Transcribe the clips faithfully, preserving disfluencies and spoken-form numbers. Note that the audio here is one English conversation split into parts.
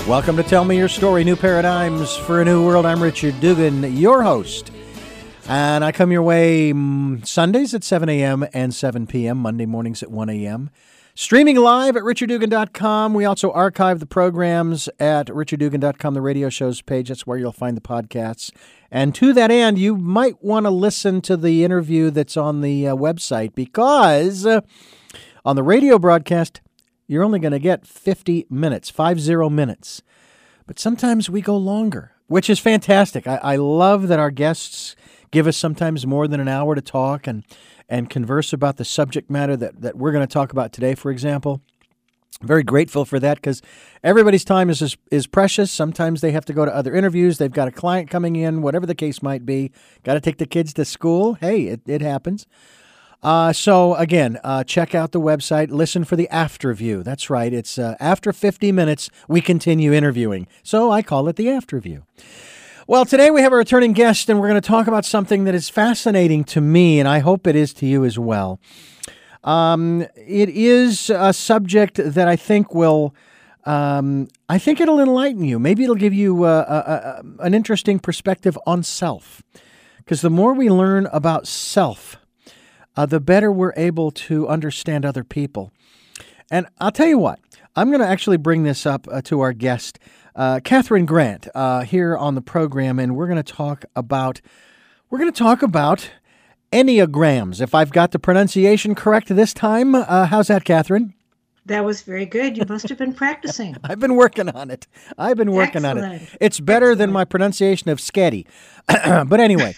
Welcome to Tell Me Your Story, New Paradigms for a New World. I'm Richard Dugan, your host. And I come your way Sundays at seven a.m. and seven p.m., Monday mornings at one a.m. Streaming live at richard dugan dot com. We also archive the programs at richard dugan dot com, the radio shows page. That's where you'll find the podcasts. And to that end, you might want to listen to the interview that's on the uh, website, because uh, on the radio broadcast, you're only going to get fifty minutes, five zero minutes. But sometimes we go longer, which is fantastic. I, I love that our guests give us sometimes more than an hour to talk and, and converse about the subject matter that, that we're going to talk about today, for example. I'm very grateful for that, because everybody's time is, is is precious. Sometimes they have to go to other interviews. They've got a client coming in, whatever the case might be. Got to take the kids to school. Hey, it, it happens. Uh, so, again, uh, check out the website. Listen for the after view. That's right. It's uh, after fifty minutes, we continue interviewing. So I call it the after view. Well, today we have a returning guest, and we're going to talk about something that is fascinating to me, and I hope it is to you as well. Um, it is a subject that I think will, um, I think it'll enlighten you. Maybe it'll give you uh, a, a, an interesting perspective on self. Because the more we learn about self, Uh, the better we're able to understand other people. And I'll tell you what, I'm going to actually bring this up uh, to our guest, uh, Catherine Grant, uh, here on the program, and we're going to talk about, we're going to talk about Enneagrams. If I've got the pronunciation correct this time, uh, how's that, Catherine? That was very good. You must have been practicing. I've been working on it. I've been working Excellent. on it. It's better Excellent. than my pronunciation of sketty. But anyway.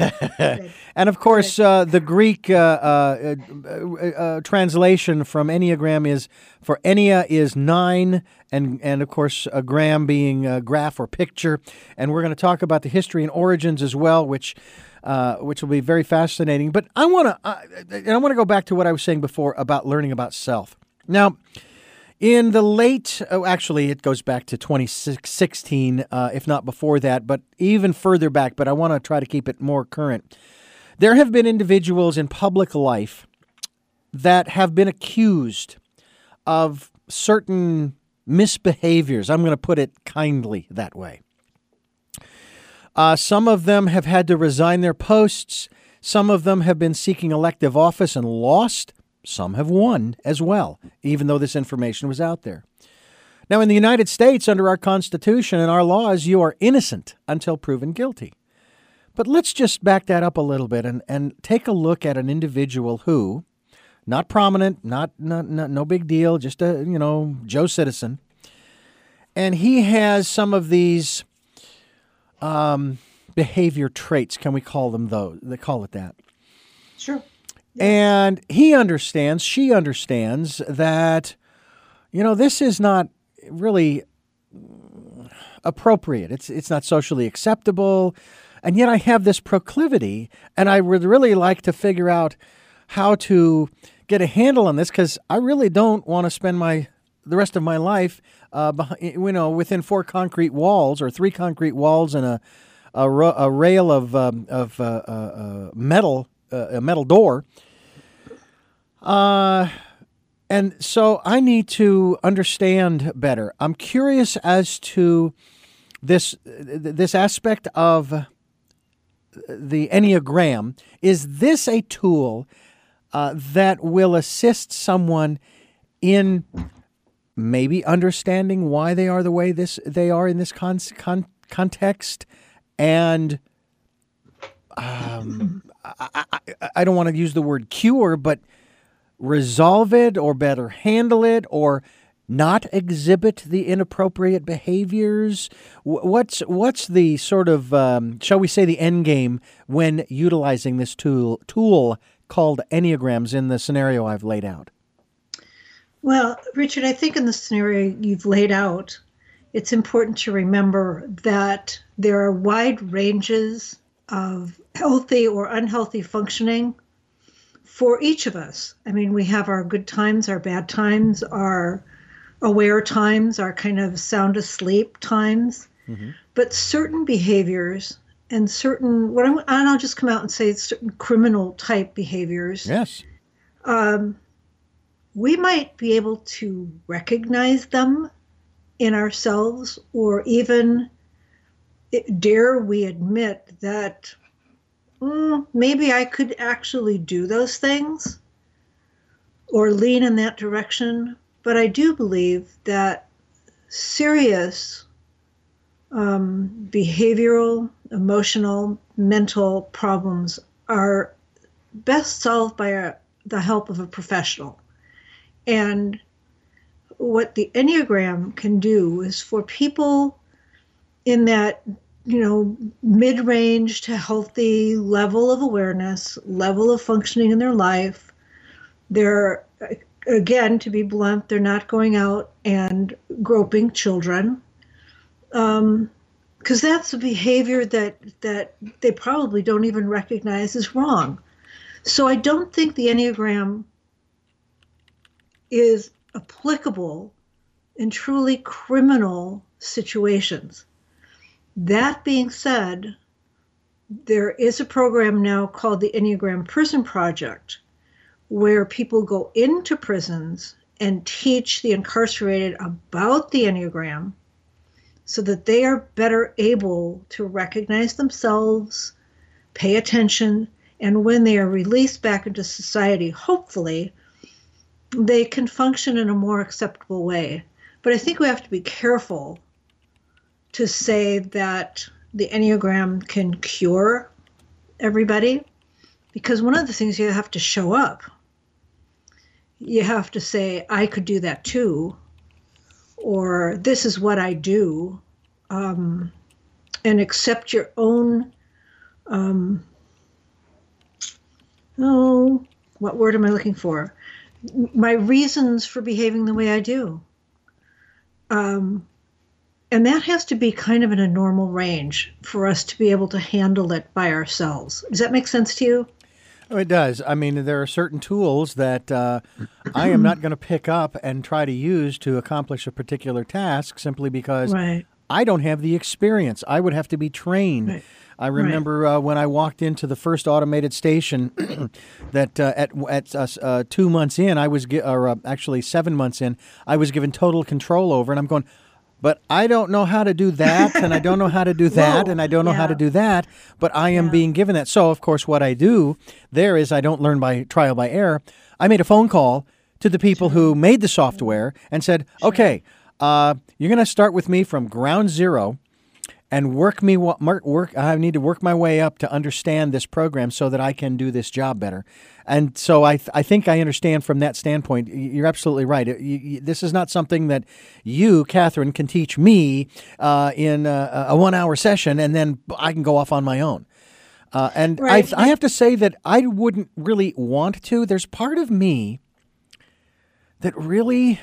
And of course, uh, the Greek uh, uh, uh, uh, translation from Enneagram is, for Ennea is nine, and, and of course, a gram being a graph or picture. And we're going to talk about the history and origins as well, which uh, which will be very fascinating. But I want to uh, I want to go back to what I was saying before about learning about self. Now, in the late, oh, actually, it goes back to twenty sixteen, uh, if not before that, but even further back, but I want to try to keep it more current. There have been individuals in public life that have been accused of certain misbehaviors. I'm going to put it kindly that way. Uh, some of them have had to resign their posts. Some of them have been seeking elective office and lost. Some have won as well, even though this information was out there. Now, in the United States, under our Constitution and our laws, you are innocent until proven guilty. But let's just back that up a little bit and, and take a look at an individual who, not prominent, not, not, not no big deal, just a, you know, Joe citizen. And he has some of these um, behavior traits. Can we call them those? They call it that. Sure. And he understands, she understands that, you know, this is not really appropriate. It's it's not socially acceptable. And yet I have this proclivity, and I would really like to figure out how to get a handle on this, because I really don't want to spend my the rest of my life, uh, behind, you know, within four concrete walls or three concrete walls and a a, a rail of um, of uh, uh, uh, metal, uh, a metal door. Uh, and so I need to understand better. I'm curious as to this this aspect of the Enneagram. Is this a tool uh, that will assist someone in maybe understanding why they are the way this they are in this con- con- context? And um, I, I, I don't want to use the word cure, but resolve it, or better handle it, or not exhibit the inappropriate behaviors? What's what's the sort of, um, shall we say, the end game when utilizing this tool tool called Enneagrams in the scenario I've laid out? Well, Richard, I think in the scenario you've laid out, it's important to remember that there are wide ranges of healthy or unhealthy functioning for each of us. I mean, we have our good times, our bad times, our aware times, our kind of sound asleep times. Mm-hmm. But certain behaviors and certain, what I'm, and I'll just come out and say certain criminal type behaviors. Yes. Um, we might be able to recognize them in ourselves, or even dare we admit that mm, maybe I could actually do those things or lean in that direction. But I do believe that serious um, behavioral, emotional, mental problems are best solved by a, the help of a professional. And what the Enneagram can do is for people in that, you know, mid-range to healthy level of awareness, level of functioning in their life, they're, again, to be blunt, they're not going out and groping children, um, because that's a behavior that that they probably don't even recognize as wrong. So I don't think the Enneagram is applicable in truly criminal situations. That being said, there is a program now called the Enneagram Prison Project, where people go into prisons and teach the incarcerated about the Enneagram so that they are better able to recognize themselves, pay attention, and when they are released back into society, hopefully, they can function in a more acceptable way. But I think we have to be careful to say that the Enneagram can cure everybody, because one of the things you have to show up. You have to say, I could do that too, or this is what I do, um, and accept your own, um, oh, what word am I looking for? My reasons for behaving the way I do. Um, and that has to be kind of in a normal range for us to be able to handle it by ourselves. Does that make sense to you? Oh, it does. I mean, there are certain tools that uh, I am not going to pick up and try to use to accomplish a particular task simply because right. I don't have the experience. I would have to be trained. Right. I remember right. uh, when I walked into the first automated station that uh, at at uh, uh, two months in, I was gi- or uh, actually seven months in, I was given total control over, and I'm going, but I don't know how to do that, and I don't know how to do that, and I don't know yeah. how to do that, but I am yeah. being given that. So, of course, what I do there is I don't learn by trial by error. I made a phone call to the people sure. who made the software and said, sure. okay, uh, you're going to start with me from ground zero and work me work. I need to work my way up to understand this program so that I can do this job better. And so I th- I think I understand from that standpoint. You're absolutely right. You, you, this is not something that you, Catherine, can teach me uh, in a, a one-hour session, and then I can go off on my own. Uh, and right. I I have to say that I wouldn't really want to. There's part of me that really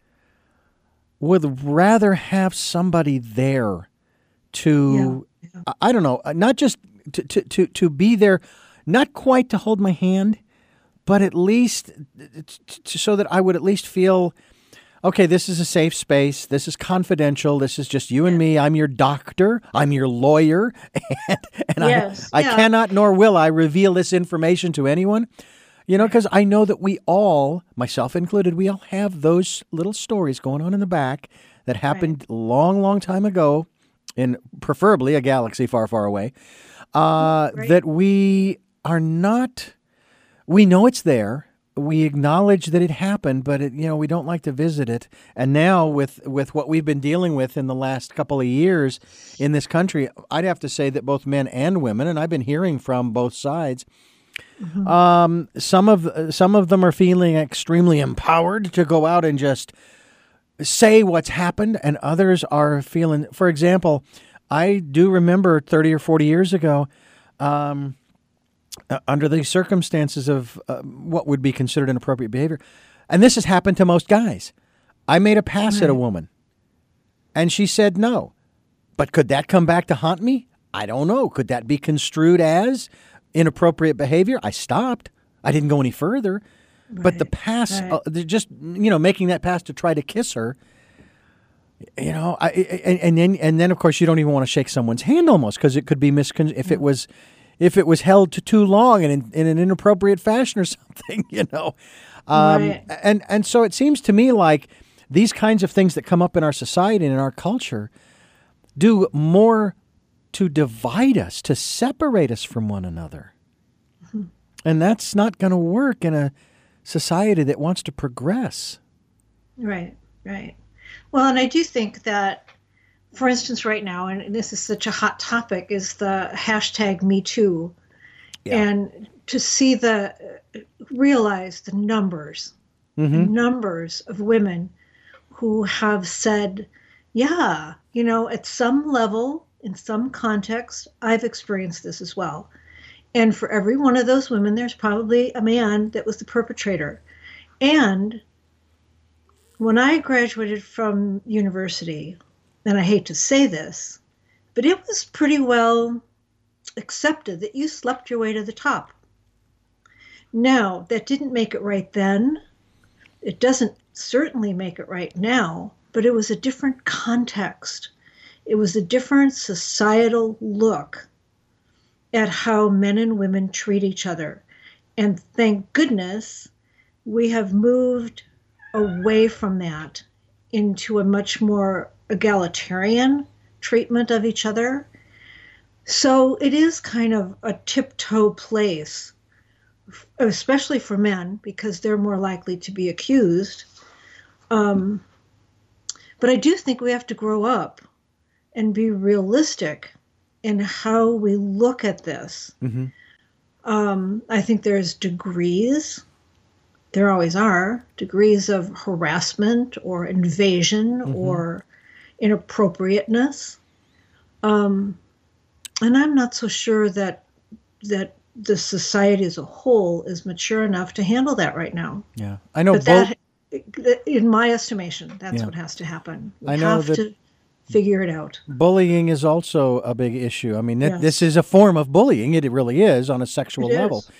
would rather have somebody there to, yeah, yeah. I don't know, not just to, to, to, to be there, not quite to hold my hand, but at least to, so that I would at least feel, okay, this is a safe space. This is confidential. This is just you and me. I'm your doctor. I'm your lawyer. And, and yes, I, yeah. I cannot nor will I reveal this information to anyone. You know, because I know that we all, myself included, we all have those little stories going on in the back that happened right. long, long time ago, in preferably a galaxy far, far away, uh, right. that we are not, we know it's there. We acknowledge that it happened, but it, you know, we don't like to visit it. And now with, with what we've been dealing with in the last couple of years in this country, I'd have to say that both men and women, and I've been hearing from both sides, mm-hmm. um, some of some of them are feeling extremely empowered to go out and just say what's happened, and others are feeling, for example, I do remember thirty or forty years ago, um, uh, under the circumstances of uh, what would be considered inappropriate behavior, and this has happened to most guys. I made a pass right. at a woman, and she said no. But could that come back to haunt me? I don't know. Could that be construed as inappropriate behavior? I stopped. I didn't go any further. Right. But the pass, right. uh, just, you know, making that pass to try to kiss her, you know, I, and, and then and then of course you don't even want to shake someone's hand almost, because it could be miscon if it was if it was held to too long and in, in an inappropriate fashion or something, you know, um, right. and and so it seems to me like these kinds of things that come up in our society and in our culture do more to divide us, to separate us from one another. Mm-hmm. And that's not going to work in a society that wants to progress. Right, right. Well, and I do think that, for instance, right now, and this is such a hot topic, is the hashtag Me Too. Yeah. And to see the, realize the numbers, mm-hmm. the numbers of women who have said, yeah, you know, at some level, in some context, I've experienced this as well. And for every one of those women, there's probably a man that was the perpetrator. And when I graduated from university, and I hate to say this, but it was pretty well accepted that you slept your way to the top. Now, that didn't make it right then. It doesn't certainly make it right now, but it was a different context. It was a different societal look at how men and women treat each other. And thank goodness we have moved away from that into a much more egalitarian treatment of each other. So it is kind of a tiptoe place, especially for men, because they're more likely to be accused. Um, but I do think we have to grow up and be realistic in how we look at this. Mm-hmm. Um, I think there's degrees, there always are, degrees of harassment or invasion mm-hmm. or inappropriateness. Um, and I'm not so sure that that the society as a whole is mature enough to handle that right now. Yeah, I know. But Bo- that, in my estimation, that's yeah. what has to happen. We I know have that to figure it out. Bullying is also a big issue. I mean, th- yes. this is a form of bullying. It really is on a sexual it level. Is.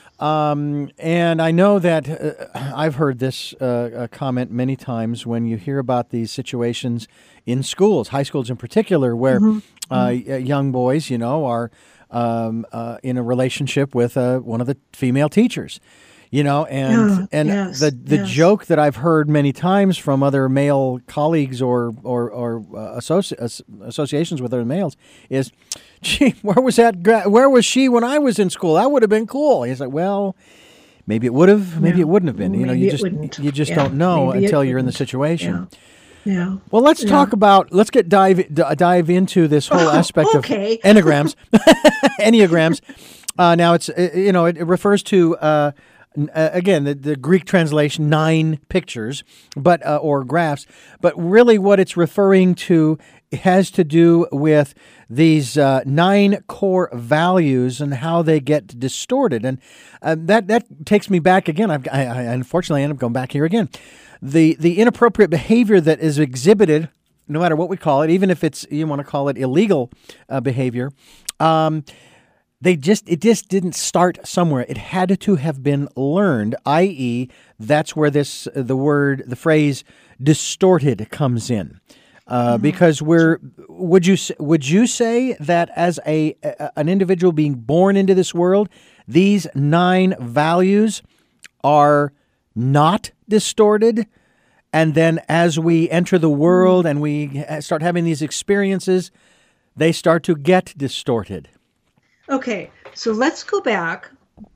Um, and I know that uh, I've heard this uh, comment many times when you hear about these situations in schools, high schools in particular, where mm-hmm. Uh, mm-hmm. young boys, you know, are um, uh, in a relationship with uh, one of the female teachers. You know, and yeah, and yes, the the yes. joke that I've heard many times from other male colleagues or or, or uh, associ- associations with other males is, gee, where was that? Gra- where was she when I was in school? That would have been cool. He's like, well, maybe it would have, maybe yeah. it wouldn't have been. You know, maybe you just wouldn't. you just yeah, don't know until you're in the wouldn't. situation. Yeah. Yeah. Well, let's yeah. talk about let's get dive d- dive into this whole aspect oh, okay. of enneagrams. Enneagrams. Uh, now it's uh, you know it, it refers to. Uh, Uh, again, the, the Greek translation, nine pictures, but uh, or graphs, but really what it's referring to has to do with these uh, nine core values and how they get distorted, and uh, that that takes me back again. I've, I, I unfortunately end up going back here again. The the inappropriate behavior that is exhibited, no matter what we call it, even if it's you want to call it illegal uh, behavior. Um, They just it just didn't start somewhere. It had to have been learned, that is, that's where this the word the phrase distorted comes in, uh, mm-hmm. because we're would you would you say that as a, a an individual being born into this world, these nine values are not distorted, and then as we enter the world and we start having these experiences, they start to get distorted. Okay, so let's go back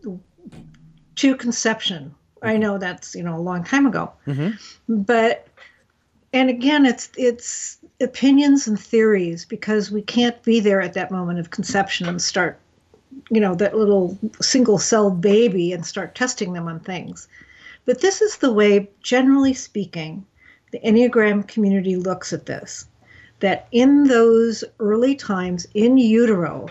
to conception. I know that's, you know, a long time ago. Mm-hmm. But, and again, it's it's opinions and theories because we can't be there at that moment of conception and start, you know, that little single-celled baby and start testing them on things. But this is the way, generally speaking, the Enneagram community looks at this, that in those early times in utero,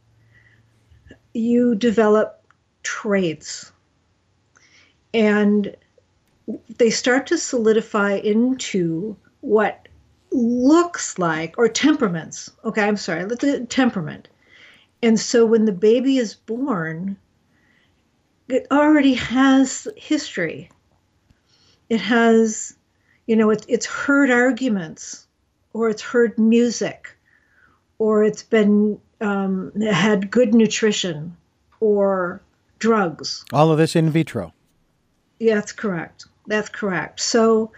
you develop traits and they start to solidify into what looks like, or temperaments. Okay, I'm sorry, let's do temperament. And so when the baby is born, it already has history. It has, you know, it, it's heard arguments, or it's heard music, or it's been Um, had good nutrition or drugs. All of this in vitro. Yeah, that's correct. That's correct. So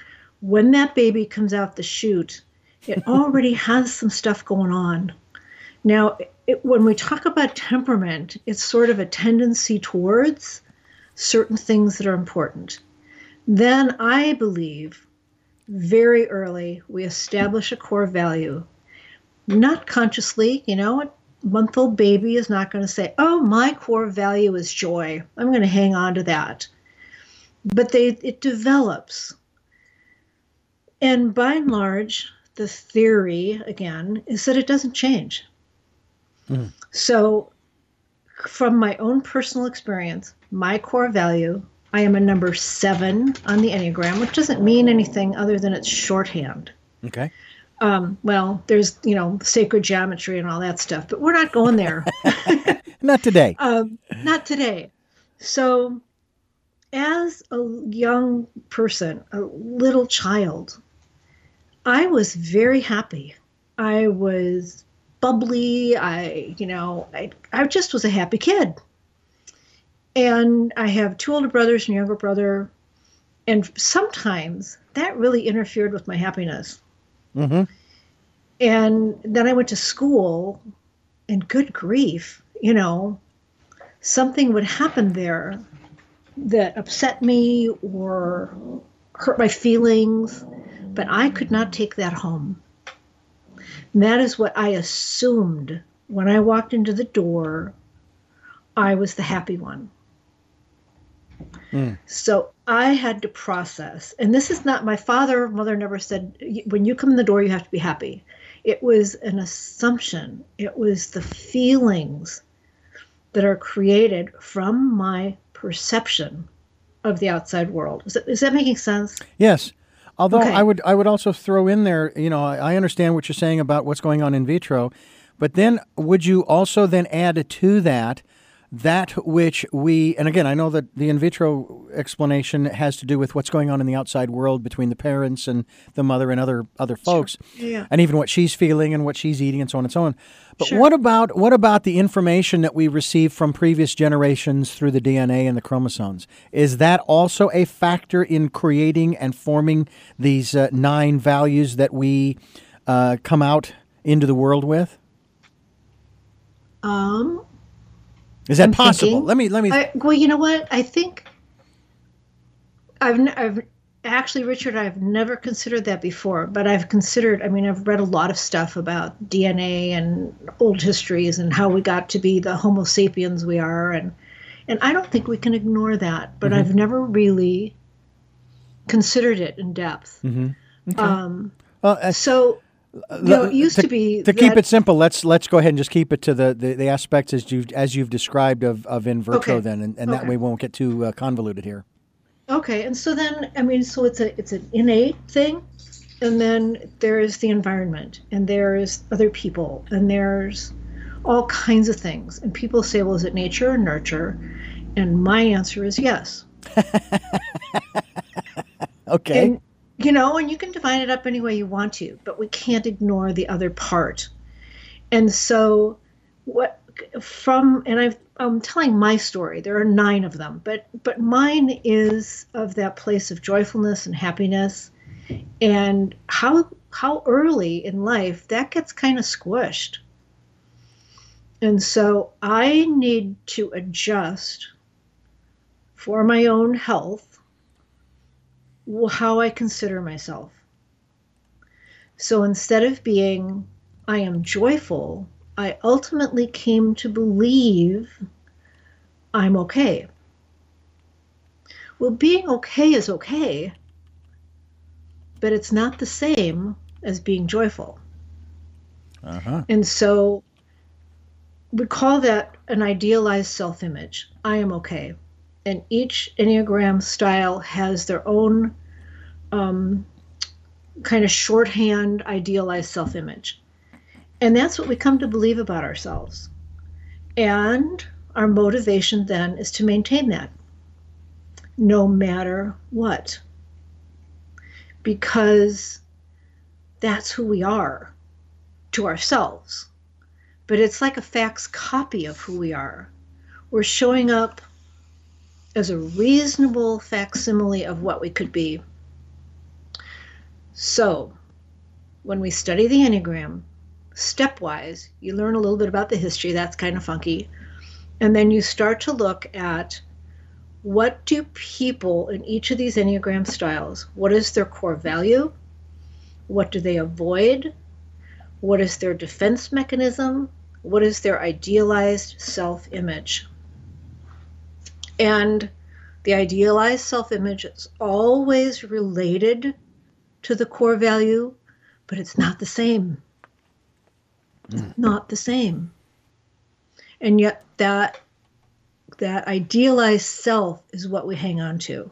when that baby comes out the chute, it already has some stuff going on. Now, it, when we talk about temperament, it's sort of a tendency towards certain things that are important. Then I believe very early we establish a core value, not consciously. You know, a month-old baby is not going to say, oh, my core value is joy, I'm going to hang on to that. But they it develops. And by and large, the theory, again, is that it doesn't change. Mm. So from my own personal experience, my core value, I am a number seven on the Enneagram, which doesn't mean anything other than it's shorthand. Okay. Um, well, there's, you know, sacred geometry and all that stuff, but we're not going there. Not today. Um, not today. So as a young person, a little child, I was very happy. I was bubbly. I, you know, I, I just was a happy kid. And I have two older brothers and a younger brother. And sometimes that really interfered with my happiness. Mm-hmm. And then I went to school, and good grief, you know, something would happen there that upset me or hurt my feelings, but I could not take that home. And that is what I assumed when I walked into the door. I was the happy one. Mm. So I had to process, and this is not, my father or mother never said, when you come in the door, you have to be happy. It was an assumption. It was the feelings that are created from my perception of the outside world. Is that, is that making sense? Yes. Although okay. I would I would also throw in there, you know, I, I understand what you're saying about what's going on in vitro, but then would you also then add to that that which we, and again, I know that the in vitro explanation has to do with what's going on in the outside world between the parents and the mother and other other folks, sure. yeah. and even what she's feeling and what she's eating and so on and so on. But sure. what about what about the information that we receive from previous generations through the D N A and the chromosomes? Is that also a factor in creating and forming these uh, nine values that we uh, come out into the world with? Um. Is that I'm possible? thinking, let me let me. I, well, you know what? I think I've I've actually, Richard, I've never considered that before. But I've considered. I mean, I've read a lot of stuff about D N A and old histories and how we got to be the Homo sapiens we are, and and I don't think we can ignore that. But mm-hmm. I've never really considered it in depth. Mm-hmm. Okay. Um, well, uh, so. You know, it used to, to be to that, keep it simple. Let's let's go ahead and just keep it to the, the, the aspects as you as you've described of, of in vitro. Okay. Then, and, and okay. that way we won't get too uh, convoluted here. Okay, and so then I mean, so it's a it's an innate thing, and then there is the environment, and there's other people, and there's all kinds of things. And people say, well, is it nature or nurture? And my answer is yes. Okay. And, you know, and you can divide it up any way you want to, but we can't ignore the other part. And so what from, and I've, I'm telling my story, there are nine of them, but, but mine is of that place of joyfulness and happiness, and how, how early in life that gets kind of squished. And so I need to adjust for my own health how I consider myself. So instead of being, I am joyful, I ultimately came to believe I'm okay. Well, being okay is okay, but it's not the same as being joyful. Uh-huh. And so we call that an idealized self-image. I am okay. And each Enneagram style has their own um, kind of shorthand idealized self-image. And that's what we come to believe about ourselves. And our motivation then is to maintain that, no matter what. Because that's who we are to ourselves. But it's like a fax copy of who we are. We're showing up as a reasonable facsimile of what we could be. So when we study the Enneagram, stepwise, you learn a little bit about the history. That's kind of funky. And then you start to look at what do people in each of these Enneagram styles, what is their core value? What do they avoid? What is their defense mechanism? What is their idealized self-image? And the idealized self-image is always related to the core value, but it's not the same. It's not the same. And yet that that idealized self is what we hang on to.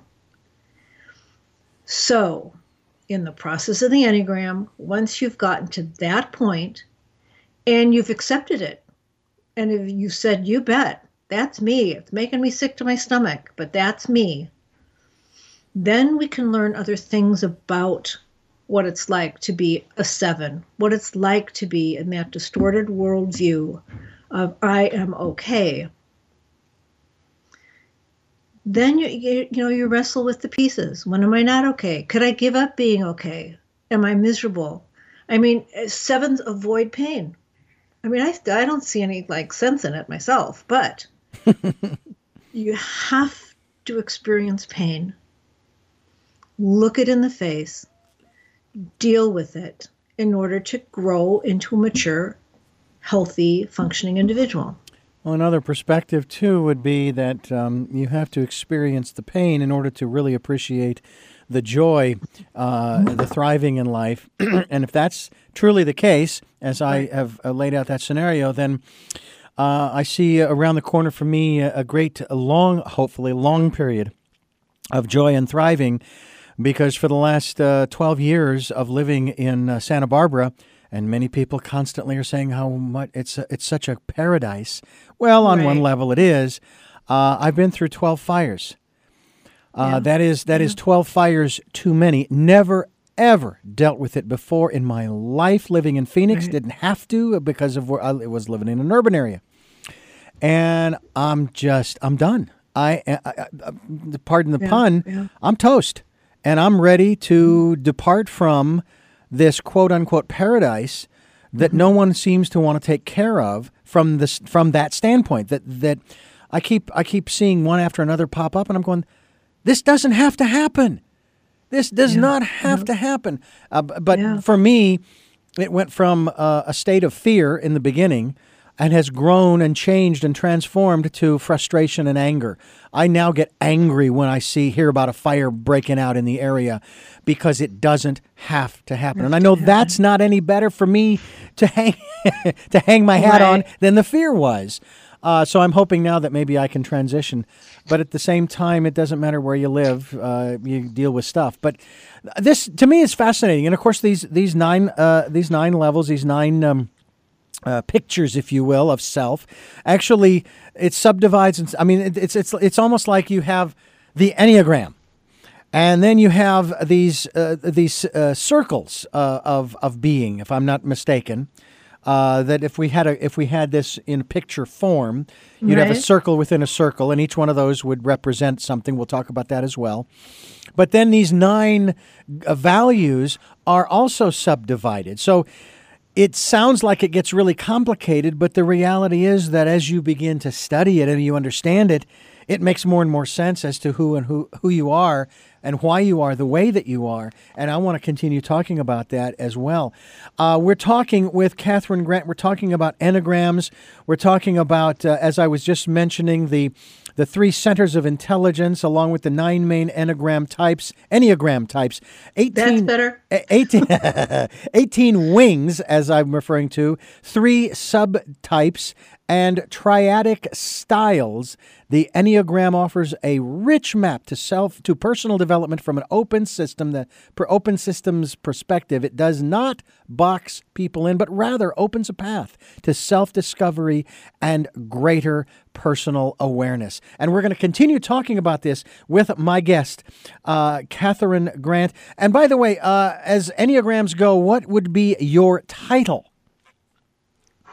So in the process of the Enneagram, once you've gotten to that point and you've accepted it, and if you said, you bet, that's me, it's making me sick to my stomach, but that's me, then we can learn other things about what it's like to be a seven, what it's like to be in that distorted worldview of I am okay. Then you, you you know you wrestle with the pieces. When am I not okay? Could I give up being okay? Am I miserable? I mean, sevens avoid pain. I mean, I I don't see any like sense in it myself, but you have to experience pain, look it in the face, deal with it in order to grow into a mature, healthy, functioning individual. Well, another perspective, too, would be that um, you have to experience the pain in order to really appreciate the joy, uh, the thriving in life. And if that's truly the case, as I have uh, laid out that scenario, then uh, I see around the corner for me a, a great, a long, hopefully long period of joy and thriving, because for the last uh, twelve years of living in uh, Santa Barbara, and many people constantly are saying how much it's a, it's such a paradise. Well, on Right. one level it is. Uh, I've been through twelve fires. Uh, Yeah. That is that is twelve fires too many. Never, ever dealt with it before in my life living in Phoenix. Right. Didn't have to because of where I was living in an urban area. And I'm just, I'm done. I, I, I pardon the Yeah, pun, yeah. I'm toast. And I'm ready to depart from this quote-unquote paradise that Mm-hmm. no one seems to want to take care of from this from that standpoint. That that I keep I keep seeing one after another pop up, and I'm going, this doesn't have to happen. This does Yeah, not have yeah. to happen. Uh, b- but Yeah. for me, it went from uh, a state of fear in the beginning and has grown and changed and transformed to frustration and anger. I now get angry when I see hear about a fire breaking out in the area because it doesn't have to happen. And I know that's not any better for me to hang to hang my hat on Right. than the fear was. Uh, so I'm hoping now that maybe I can transition. But at the same time, it doesn't matter where you live. Uh, you deal with stuff. But this, to me, is fascinating. And of course, these these nine uh, these nine levels, these nine um, uh, pictures, if you will, of self. Actually, it subdivides. And, I mean, it, it's it's it's almost like you have the Enneagram, and then you have these uh, these uh, circles uh, of of being, if I'm not mistaken. Uh, that if we had a if we had this in picture form, you'd have a Right. circle within a circle, and each one of those would represent something. We'll talk about that as well. But then these nine uh, values are also subdivided. So it sounds like it gets really complicated, but the reality is that as you begin to study it and you understand it, it makes more and more sense as to who and who, who you are and why you are the way that you are. And I want to continue talking about that as well. Uh, we're talking with Catherine Grant. We're talking about enneagrams. We're talking about, uh, as I was just mentioning, the the three centers of intelligence, along with the nine main enneagram types, enneagram types. eighteen, That's better. eighteen, eighteen wings, as I'm referring to, three subtypes, and triadic styles. The Enneagram offers a rich map to self to personal development from an open system, the per open systems perspective. It does not box people in, but rather opens a path to self-discovery and greater personal awareness. And we're going to continue talking about this with my guest, uh, Catherine Grant. And by the way, uh, as Enneagrams go, what would be your title?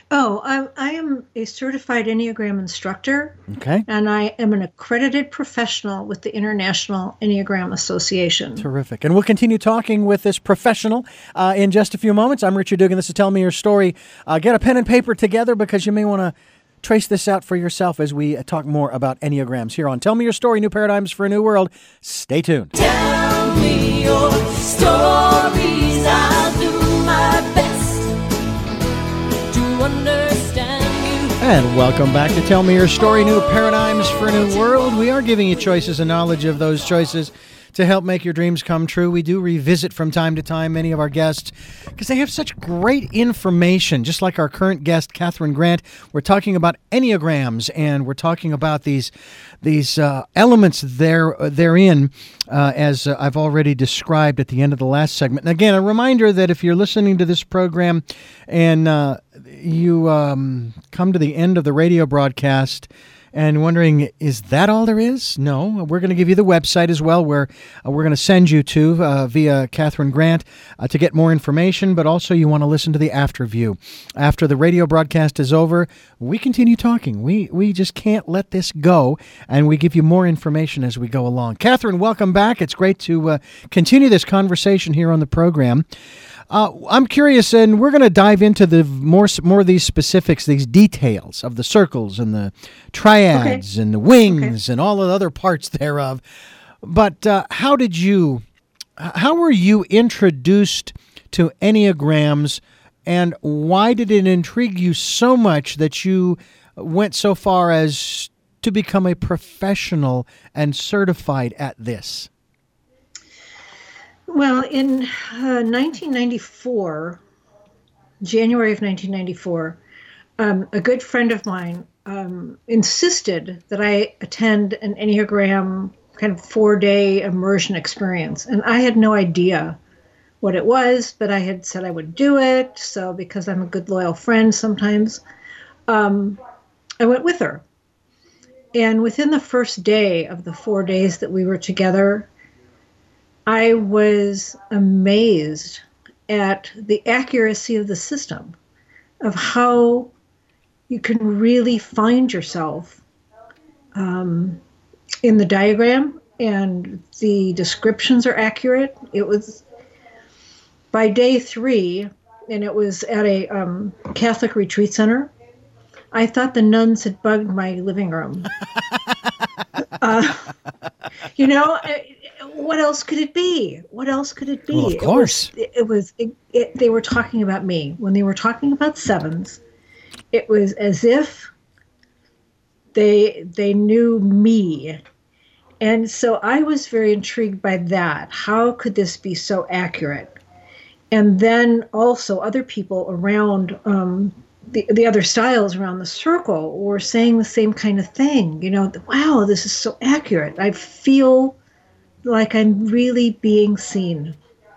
Oh, I, I am a certified Enneagram instructor. Okay. And I am an accredited professional with the International Enneagram Association. Terrific. And we'll continue talking with this professional uh, in just a few moments. I'm Richard Dugan. This is Tell Me Your Story. Uh, get a pen and paper together because you may want to trace this out for yourself as we talk more about Enneagrams here on Tell Me Your Story, New Paradigms for a New World. Stay tuned. Tell me your stories. I'll do my best to understand you. And welcome back to Tell Me Your Story, New Paradigms for a New World. We are giving you choices and knowledge of those choices to help make your dreams come true. We do revisit from time to time many of our guests because they have such great information, just like our current guest, Catherine Grant. We're talking about Enneagrams, and we're talking about these these uh, elements there therein, uh, as uh, I've already described at the end of the last segment. And again, a reminder that if you're listening to this program and uh, you um, come to the end of the radio broadcast and wondering, is that all there is? No, we're going to give you the website as well, where uh, we're going to send you to uh, via Catherine Grant uh, to get more information, but also you want to listen to the afterview. After the radio broadcast is over, we continue talking. We we just can't let this go, and we give you more information as we go along. Catherine, welcome back. It's great to uh, continue this conversation here on the program. Uh, I'm curious, and we're going to dive into the more more of these specifics, these details of the circles and the triads Okay. and the wings Okay. and all the other parts thereof. But uh, how did you, how were you introduced to Enneagrams, and why did it intrigue you so much that you went so far as to become a professional and certified at this? Well, in uh, nineteen ninety-four, January of nineteen ninety-four, um, a good friend of mine um, insisted that I attend an Enneagram kind of four-day immersion experience. And I had no idea what it was, but I had said I would do it. So because I'm a good, loyal friend sometimes, um, I went with her. And within the first day of the four days that we were together, I was amazed at the accuracy of the system, of how you can really find yourself um, in the diagram, and the descriptions are accurate. It was by day three, and it was at a um, Catholic retreat center. I thought the nuns had bugged my living room. uh, you know, what else could it be? What else could it be? Well, of course. It was, it was it, it, they were talking about me. When they were talking about sevens, it was as if they they knew me. And so I was very intrigued by that. How could this be so accurate? And then also other people around um, the, the other styles around the circle were saying the same kind of thing. You know, wow, this is so accurate. I feel like I'm really being seen.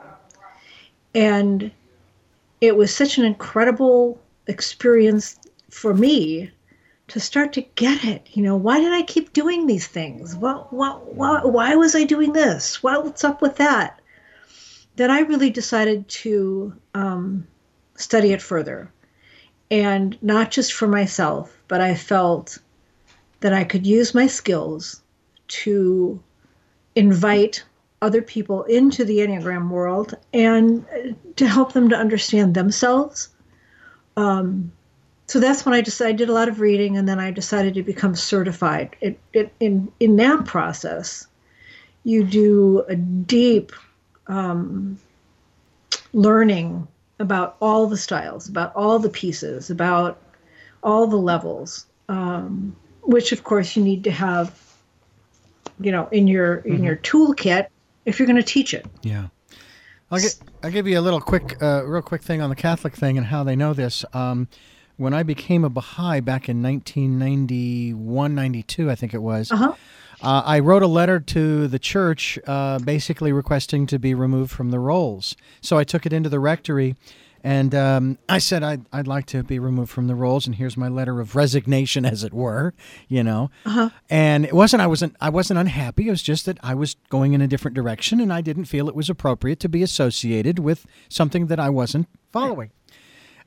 And it was such an incredible experience for me to start to get it. You know, why did I keep doing these things? Well, well, why, why was I doing this? Well, what's up with that? Then I really decided to um, study it further. And not just for myself, but I felt that I could use my skills to invite other people into the Enneagram world and to help them to understand themselves. Um, so that's when I decided, I did a lot of reading, and then I decided to become certified. It, it, in, in that process, you do a deep um, learning about all the styles, about all the pieces, about all the levels, um, which of course you need to have, you know, in your in mm-hmm. your toolkit if you're going to teach it. Yeah. I'll, get, I'll give you a little quick, uh, real quick thing on the Catholic thing and how they know this. Um, when I became a Baha'i back in nineteen ninety-one, ninety-two, I think it was, uh-huh. uh, I wrote a letter to the church uh, basically requesting to be removed from the rolls. So I took it into the rectory, and um, I said I'd, I'd like to be removed from the rolls, and here's my letter of resignation, as it were, you know. Uh-huh. And it wasn't I wasn't I wasn't unhappy. It was just that I was going in a different direction, and I didn't feel it was appropriate to be associated with something that I wasn't following.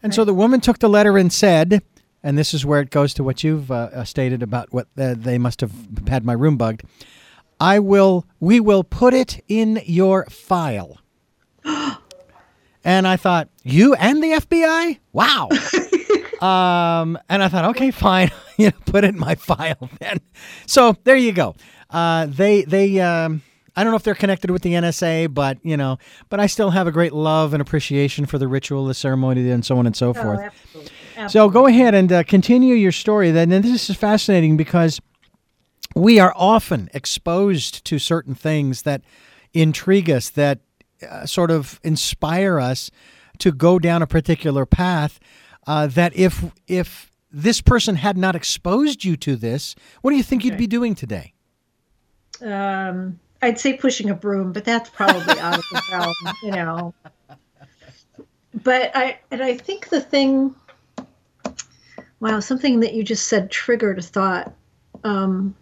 And so the woman took the letter and said, and this is where it goes to what you've uh, stated about what uh, they must have had my room bugged. I will, we will put it in your file. And I thought, you and the F B I? Wow. um, and I thought, okay, fine. you know, put it in my file then. So there you go. Uh, they, they, um, I don't know if they're connected with the N S A, but, you know, but I still have a great love and appreciation for the ritual, the ceremony, and so on and so Oh, forth. absolutely. Absolutely. So go ahead and uh, continue your story then. And this is fascinating because we are often exposed to certain things that intrigue us, that uh, sort of inspire us to go down a particular path, uh, that if if this person had not exposed you to this, what do you think you'd be doing today? Um, I'd say pushing a broom, but that's probably out of the realm, you know. But I and I think the thing, wow, something that you just said triggered a thought. Um,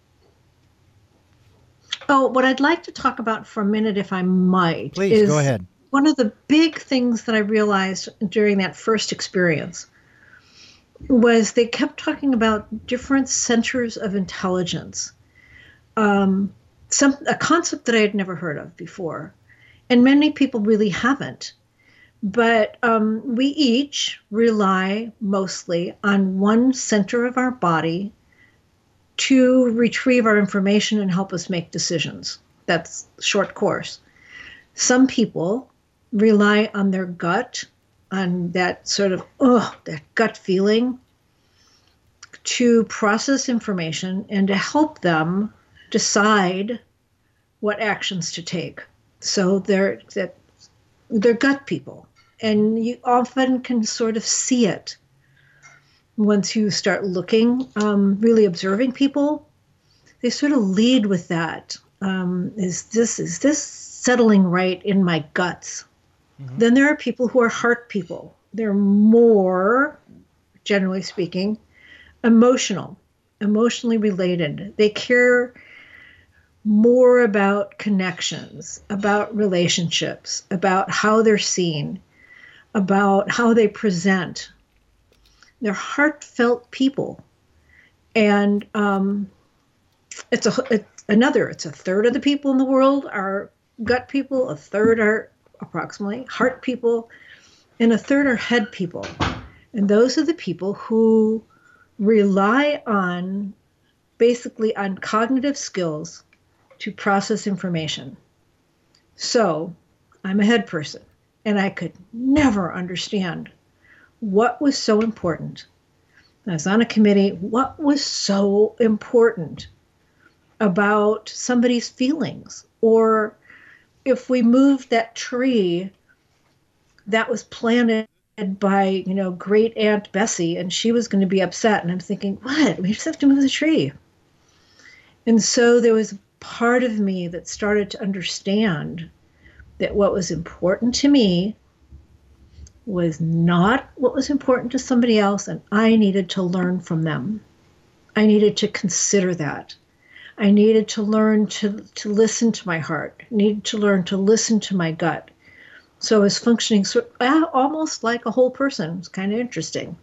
oh, what I'd like to talk about for a minute, if I might, Please, is go ahead. one of the big things that I realized during that first experience was they kept talking about different centers of intelligence. Um, some a concept that I had never heard of before, and many people really haven't. But um, we each rely mostly on one center of our body to retrieve our information and help us make decisions. That's short course. Some people rely on their gut, on that sort of, oh, that gut feeling, to process information and to help them decide what actions to take. So they're, that, they're gut people. And you often can sort of see it once you start looking, um, really observing people. They sort of lead with that. Um, is this is this settling right in my guts? Mm-hmm. Then there are people who are heart people. They're more, generally speaking, emotional, emotionally related. They care more about connections, about relationships, about how they're seen, about how they present. They're heartfelt people. And um, it's a it's another, it's a third of the people in the world are gut people, a third are approximately heart people, and a third are head people. And those are the people who rely on, basically on cognitive skills to process information. So I'm a head person, and I could never understand what was so important. I was on a committee. What was so important about somebody's feelings? Or if we moved that tree that was planted by, you know, great Aunt Bessie, and she was going to be upset. And I'm thinking, what? We just have to move the tree. And so there was a part of me that started to understand that what was important to me was not what was important to somebody else, and I needed to learn from them. I needed to consider that. I needed to learn to, to listen to my heart, I needed to learn to listen to my gut. So I was functioning sort of, almost like a whole person. It's kind of interesting.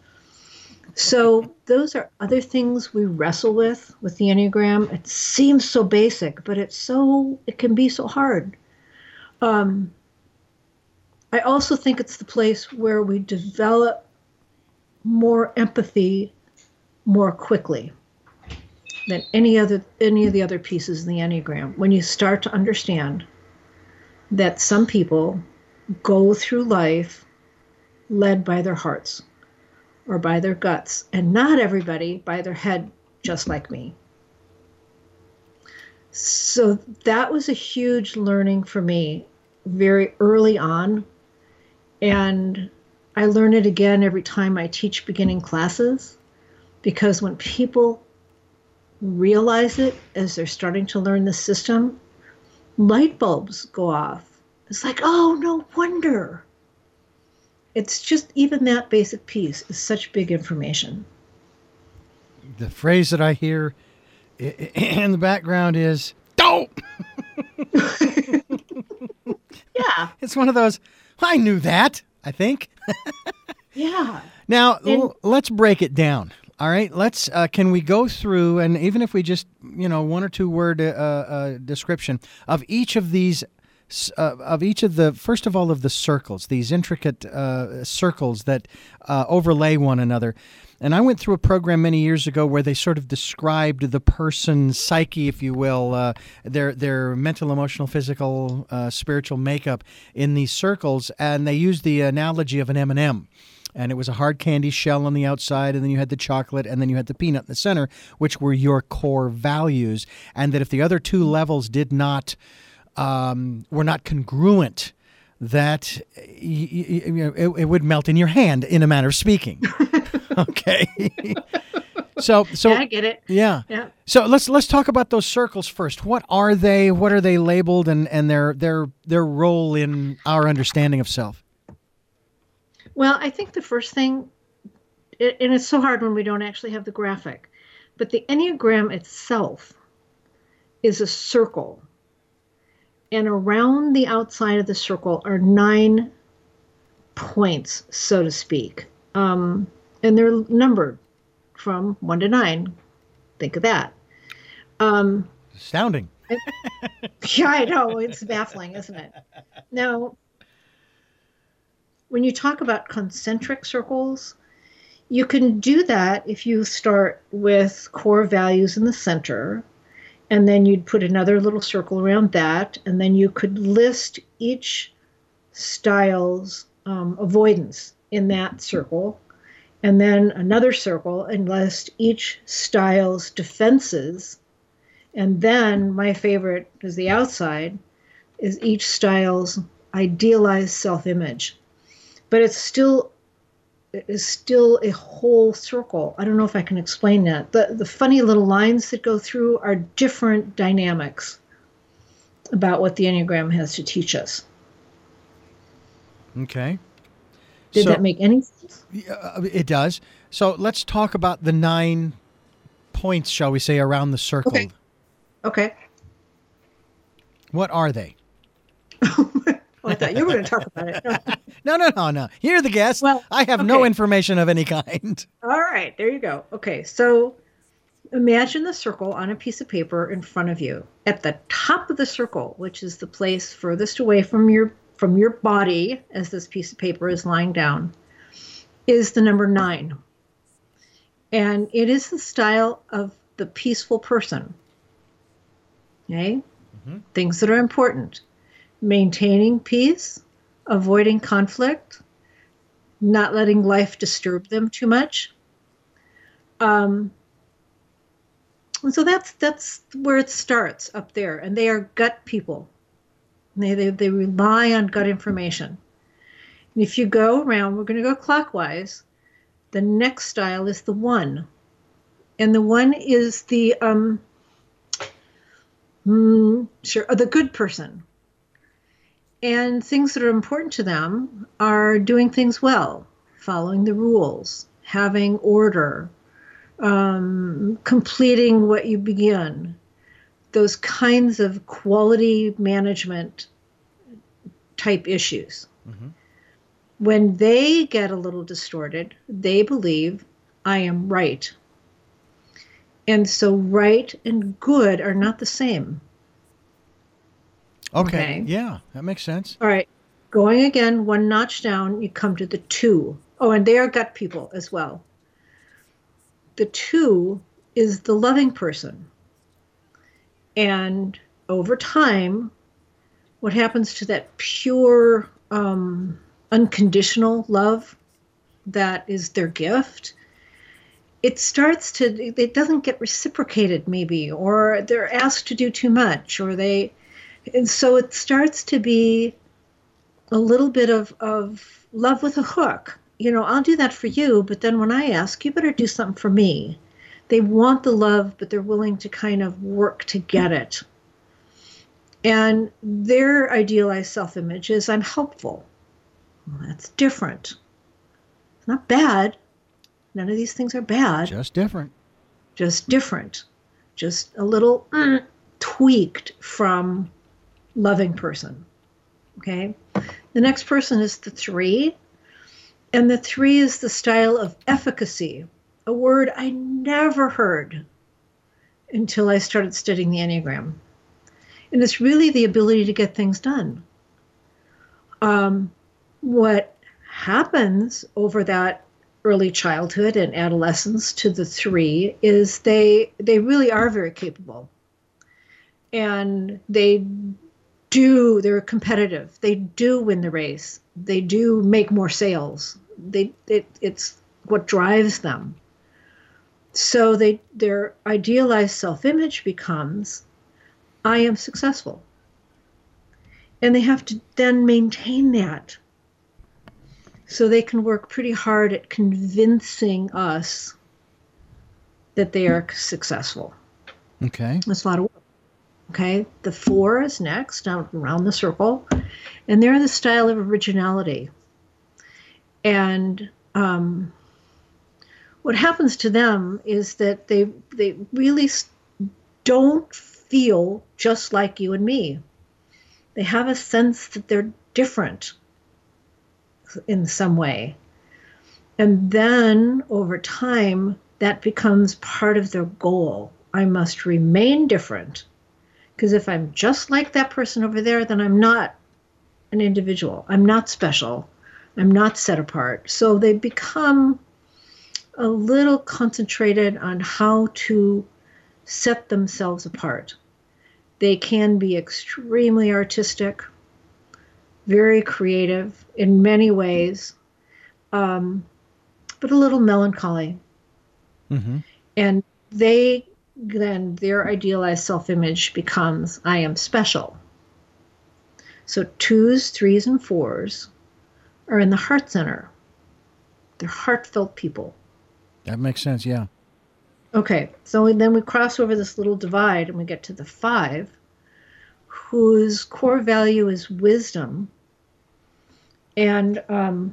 So those are other things we wrestle with, with the Enneagram. It seems so basic, but it's so, it can be so hard. Um, I also think it's the place where we develop more empathy more quickly than any other any of the other pieces in the Enneagram. When you start to understand that some people go through life led by their hearts or by their guts, and not everybody by their head, just like me. So that was a huge learning for me very early on. And I learn it again every time I teach beginning classes, because when people realize it as they're starting to learn the system, light bulbs go off. It's like, oh, no wonder. It's just even that basic piece is such big information. The phrase that I hear in the background is, "Don't." Yeah. It's one of those, I knew that, I think. Yeah. Now, And- l- let's break it down. All right, let's. Uh, can we go through, and even if we just, you know, one or two word uh, uh, description of each of these, uh, of each of the, first of all, of the circles, these intricate uh, circles that uh, overlay one another. And I went through a program many years ago where they sort of described the person's psyche, if you will, uh, their their mental, emotional, physical, uh, spiritual makeup in these circles, and they used the analogy of an M and M. And it was a hard candy shell on the outside, and then you had the chocolate, and then you had the peanut in the center, which were your core values. And that if the other two levels did not, um, were not congruent, that y- y- you know, it, it would melt in your hand, in a manner of speaking. Okay. so, so Yeah, I get it. yeah. Yeah. So let's let's talk about those circles first. What are they? What are they labeled, and and their their their role in our understanding of self? Well, I think the first thing, it, and it's so hard when we don't actually have the graphic, but the Enneagram itself is a circle. And around the outside of the circle are nine points, so to speak. Um, and they're numbered from one to nine. Think of that. Um, Astounding. yeah, I know. It's baffling, isn't it? Now, when you talk about concentric circles, you can do that if you start with core values in the center, and then you'd put another little circle around that, and then you could list each style's um, avoidance in that circle, and then another circle and list each style's defenses. And then my favorite is the outside, is each style's idealized self-image. But it's still it is still a whole circle. I don't know if I can explain that. The the funny little lines that go through are different dynamics about what the Enneagram has to teach us. Okay. Did So- that make any sense? Uh, it does. So let's talk about the nine points, shall we say, around the circle. Okay. Okay. What are they? Oh, I thought you were going to talk about it. No, no, no, no. You're the guest. Well, I have no okay. information of any kind. All right, there you go. Okay, so imagine the circle on a piece of paper in front of you. At the top of the circle, which is the place furthest away from your from your body as this piece of paper is lying down, is the number nine. And it is the style of the peaceful person. Okay? Mm-hmm. Things that are important. Maintaining peace, avoiding conflict, not letting life disturb them too much. Um, and so that's that's where it starts up there. And they are gut people. They, they, they rely on gut information. And if you go around, we're going to go clockwise. The next style is the one. And the one is the, um, mm, sure, the good person. And things that are important to them are doing things well, following the rules, having order, um, completing what you begin, those kinds of quality management type issues. Mm-hmm. When they get a little distorted, they believe I am right. And so right and good are not the same. Okay. Okay. Yeah, that makes sense. All right. Going again, one notch down, you come to the two. Oh, and they are gut people as well. The two is the loving person. And over time, what happens to that pure, um, unconditional love that is their gift? It starts to, it doesn't get reciprocated maybe, or they're asked to do too much, or they, and so it starts to be a little bit of, of love with a hook. You know, I'll do that for you, but then when I ask, you better do something for me. They want the love, but they're willing to kind of work to get it. And their idealized self-image is I'm helpful. Well, that's different. It's not bad. None of these things are bad. Just different. Just different. Just a little mm, tweaked from loving person. Okay. The next person is the three. And the three is the style of efficacy, a word I never heard until I started studying the Enneagram. And it's really the ability to get things done. Um, what happens over that early childhood and adolescence to the three is they they really are very capable. And they do, they're competitive. They do win the race. They do make more sales. They it, it's what drives them. So they their idealized self-image becomes, I am successful. And they have to then maintain that. So they can work pretty hard at convincing us that they are successful. Okay. That's a lot of work. Okay. The four is next, down around the circle. And they're in the style of originality. And um, what happens to them is that they they really don't feel just like you and me. They have a sense that they're different in some way. And then over time, that becomes part of their goal. I must remain different, because if I'm just like that person over there, then I'm not an individual. I'm not special. I'm not set apart. So they become a little concentrated on how to set themselves apart. They can be extremely artistic, very creative in many ways, um, but a little melancholy. Mm-hmm. And they then, their idealized self-image becomes, I am special. So twos, threes, and fours are in the heart center. They're heartfelt people. That makes sense, yeah. Okay, so then we cross over this little divide and we get to the five, whose core value is wisdom. And um,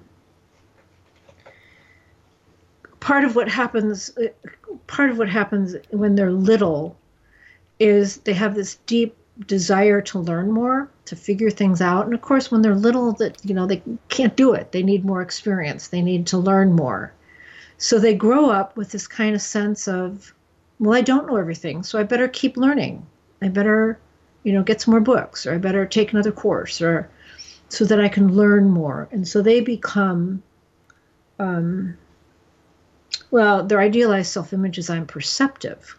part of what happens, part of what happens when they're little is they have this deep desire to learn more, to figure things out. And of course, when they're little, that you know they can't do it. They need more experience. They need to learn more. So they grow up with this kind of sense of, well, I don't know everything, so I better keep learning. I better, you know, get some more books, or I better take another course, or so that I can learn more. And so they become, um, well, their idealized self-image is I'm perceptive.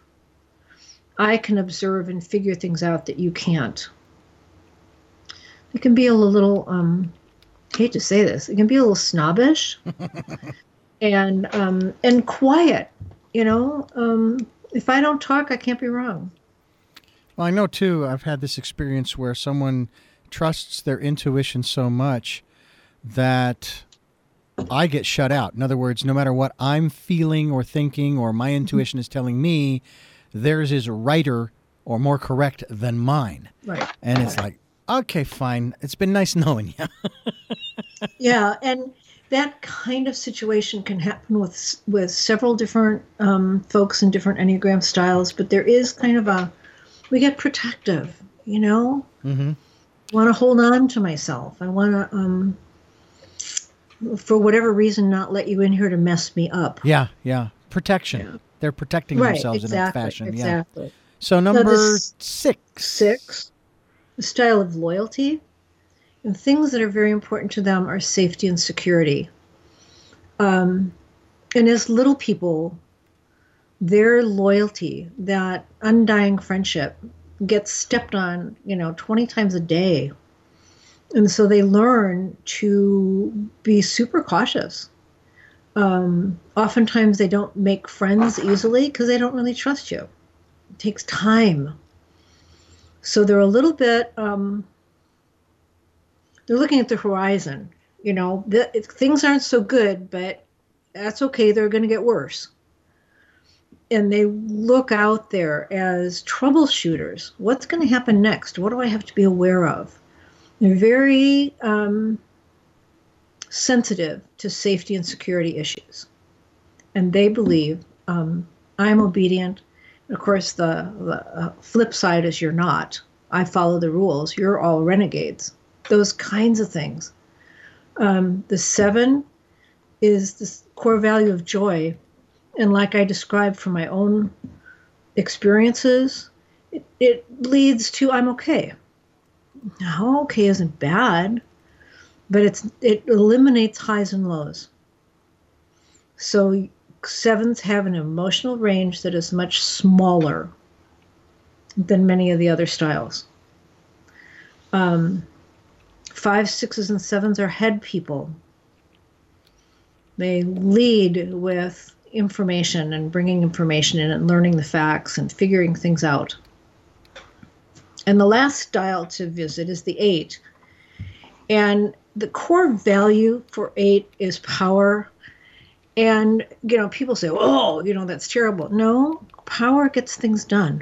I can observe and figure things out that you can't. It can be a little, um, I hate to say this, it can be a little snobbish. And um, and quiet, you know. Um, if I don't talk, I can't be wrong. Well, I know, too, I've had this experience where someone trusts their intuition so much that I get shut out. In other words, no matter what I'm feeling or thinking or my intuition is telling me, theirs is righter or more correct than mine. Right. And it's like, okay, fine. It's been nice knowing you. Yeah, and that kind of situation can happen with with several different um, folks in different Enneagram styles, but there is kind of a, we get protective, you know? Mm-hmm. I want to hold on to myself. I want to, um, for whatever reason, not let you in here to mess me up. Yeah, yeah. Protection. Yeah. They're protecting right, themselves exactly, in that fashion. Exactly. Yeah. So number so six. Six, the style of loyalty. And things that are very important to them are safety and security. Um, and as little people, their loyalty, that undying friendship, gets stepped on, you know, twenty times a day. And so they learn to be super cautious. Um, oftentimes they don't make friends easily because they don't really trust you. It takes time. So they're a little bit... Um, They're looking at the horizon. You know, the, it, things aren't so good, but that's okay. They're going to get worse. And they look out there as troubleshooters. What's going to happen next? What do I have to be aware of? They're very um, sensitive to safety and security issues. And they believe, um, I'm obedient. Of course, the, the flip side is you're not. I follow the rules. You're all renegades. Those kinds of things. Um, the seven is this core value of joy. And like I described from my own experiences, it, it leads to I'm okay. Now, okay isn't bad, but it's it eliminates highs and lows. So sevens have an emotional range that is much smaller than many of the other styles. Um, fives, sixes, and sevens are head people. They lead with information and bringing information in and learning the facts and figuring things out. And the last style to visit is the eight. And the core value for eight is power. And, you know, people say, oh, you know, that's terrible. No, power gets things done.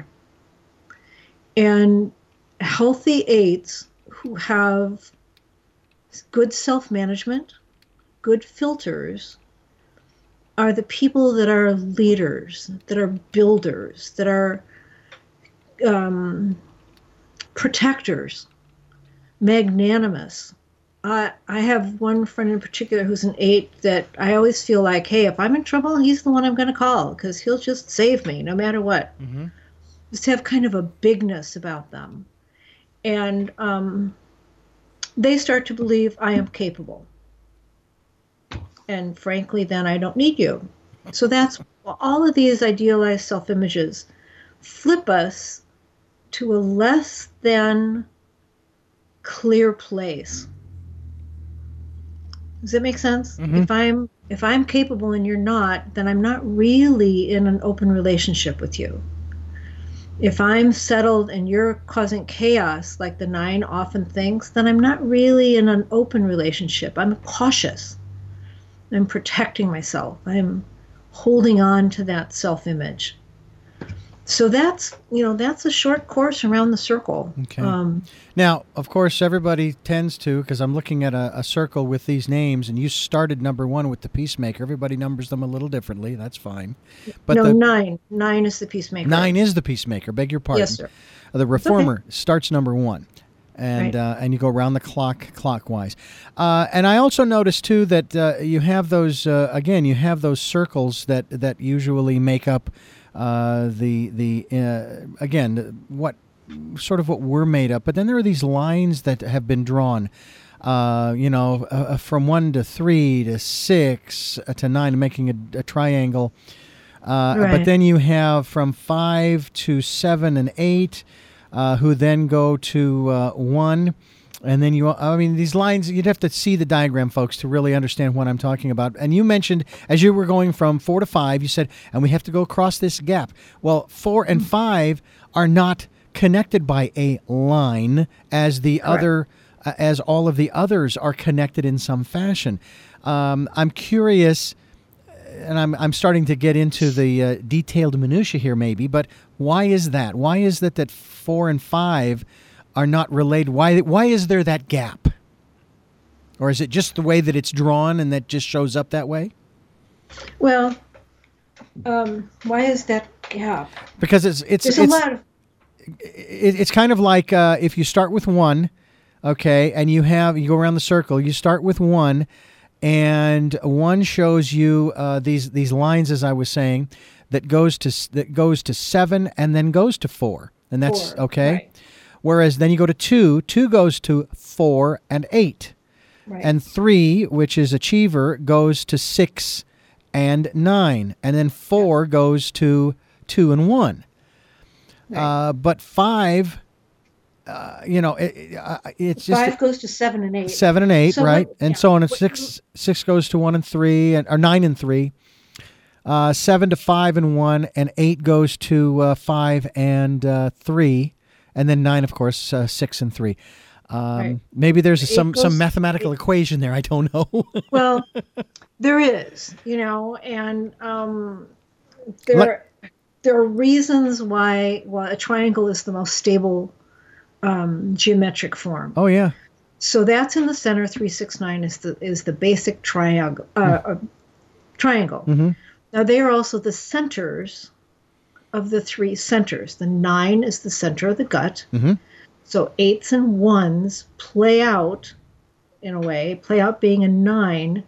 And healthy eights who have good self-management, good filters, are the people that are leaders, that are builders, that are um, protectors, magnanimous. I, I have one friend in particular who's an eight that I always feel like, hey, if I'm in trouble, he's the one I'm going to call because he'll just save me no matter what. Mm-hmm. Just have kind of a bigness about them. And um, they start to believe I am capable. And frankly, then I don't need you. So that's all of these idealized self-images flip us to a less than clear place. Does that make sense? Mm-hmm. If I'm if I'm capable and you're not, then I'm not really in an open relationship with you. If I'm settled and you're causing chaos, like the nine often thinks, then I'm not really in an open relationship. I'm cautious. I'm protecting myself. I'm holding on to that self-image. So that's, you know, that's a short course around the circle. Okay. Um, now, of course, everybody tends to, because I'm looking at a, a circle with these names, and you started number one with the Peacemaker. Everybody numbers them a little differently. That's fine. But no, the, nine. Nine is the Peacemaker. Nine is the Peacemaker. Beg your pardon. Yes, sir. The Reformer okay. starts number one. And right. uh, and you go around the clock clockwise. Uh, and I also noticed, too, that uh, you have those, uh, again, you have those circles that, that usually make up uh, the, the uh, again, what sort of what we're made up. But then there are these lines that have been drawn, uh, you know, uh, from one to three to six uh, to nine, making a, a triangle. Uh, right. But then you have from five to seven and eight. Uh, who then go to uh, one, and then you, I mean, these lines, you'd have to see the diagram, folks, to really understand what I'm talking about. And you mentioned, as you were going from four to five, you said, and we have to go across this gap. Well, four and five are not connected by a line as the Correct. other, uh, as all of the others are connected in some fashion. Um, I'm curious, and I'm I'm starting to get into the uh, detailed minutia here, maybe. But why is that? Why is that that four and five are not related? Why why is there that gap? Or is it just the way that it's drawn and that just shows up that way? Well, um, why is that gap? Because it's it's There's it's, a lot of it, it's kind of like uh, if you start with one, okay, and you have you go around the circle. You start with one. And one shows you uh, these these lines, as I was saying, that goes to that goes to seven and then goes to four, and that's four, okay. Right. Whereas then you go to two, two goes to four and eight, right. and three, which is achiever, goes to six and nine, and then four yeah. goes to two and one. Right. Uh, but five. Uh, you know, it, uh, it's just five goes to seven and eight. Seven and eight, so right, what, and yeah. so on. And what, six, six goes to one and three, and or nine and three. Uh, seven to five and one, and eight goes to uh, five and uh, three, and then nine, of course, uh, six and three. Um, right. Maybe there's a, some goes, some mathematical eight, equation there. I don't know. Well, there is, you know, and um, there Let, there are reasons why why a triangle is the most stable. Um, geometric form. Oh yeah. So that's in the center. Three, six, nine is the is the basic triangle. Uh, mm. uh, triangle. Mm-hmm. Now they are also the centers of the three centers. The nine is the center of the gut. Mm-hmm. So eights and ones play out in a way. Play out being a nine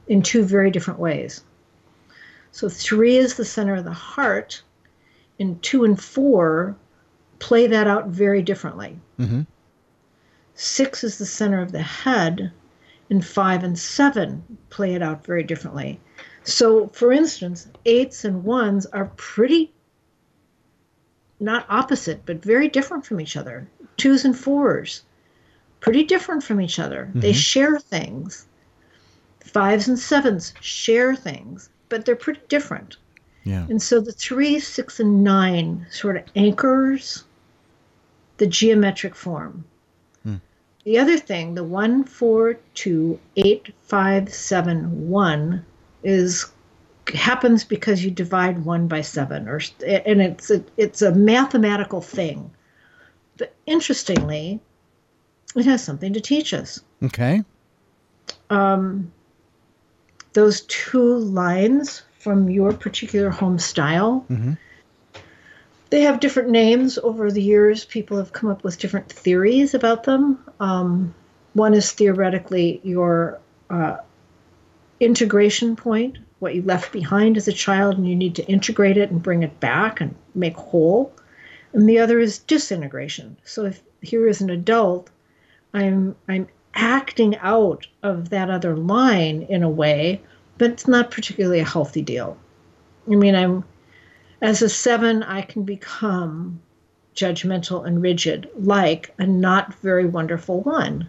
in two very different ways. So three is the center of the heart, and two and four play that out very differently. Mm-hmm. Six is the center of the head, and five and seven play it out very differently. So, for instance, eights and ones are pretty, not opposite, but very different from each other. Twos and fours, pretty different from each other. Mm-hmm. They share things. Fives and sevens share things, but they're pretty different. Yeah. And so the three, six, and nine sort of anchors the geometric form. Hmm. The other thing, the one, four, two, eight, five, seven, one, is happens because you divide one by seven, or and it's a, it's a mathematical thing. But interestingly, it has something to teach us. Okay. Um, those two lines from your particular home style, mm-hmm. they have different names over the years. People have come up with different theories about them. Um, one is theoretically your uh, integration point, what you left behind as a child, and you need to integrate it and bring it back and make whole. And the other is disintegration. So if here as an adult, I'm I'm acting out of that other line in a way, but it's not particularly a healthy deal. I mean, I'm as a seven, I can become judgmental and rigid, like a not very wonderful one.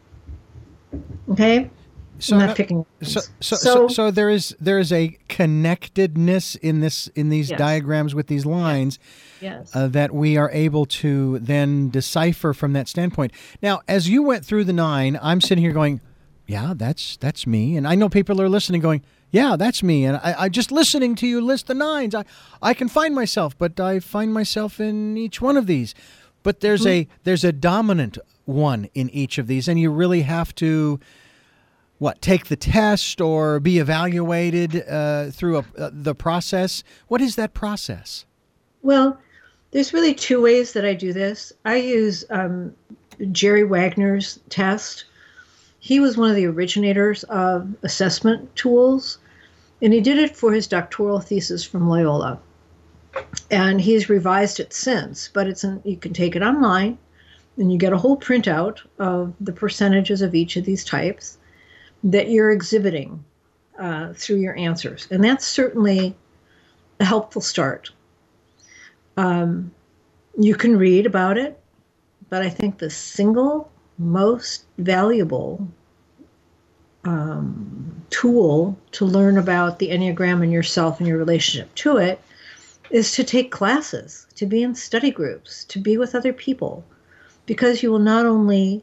Okay? So, I'm not picking so, so, so, so, so there is there is a connectedness in this in these yes. diagrams with these lines yes. uh, that we are able to then decipher from that standpoint. Now, as you went through the nine, I'm sitting here going, "Yeah, that's that's me," and I know people are listening, going, "Yeah, that's me." And I, I just listening to you list the nines, I I can find myself, but I find myself in each one of these. But there's mm-hmm. a there's a dominant one in each of these, and you really have to. What, take the test or be evaluated uh, through a, uh, the process? What is that process? Well, there's really two ways that I do this. I use um, Jerry Wagner's test. He was one of the originators of assessment tools, and he did it for his doctoral thesis from Loyola. And he's revised it since, but it's an, you can take it online, and you get a whole printout of the percentages of each of these types that you're exhibiting uh, through your answers. And that's certainly a helpful start. Um, you can read about it, but I think the single most valuable um, tool to learn about the Enneagram and yourself and your relationship to it is to take classes, to be in study groups, to be with other people, because you will not only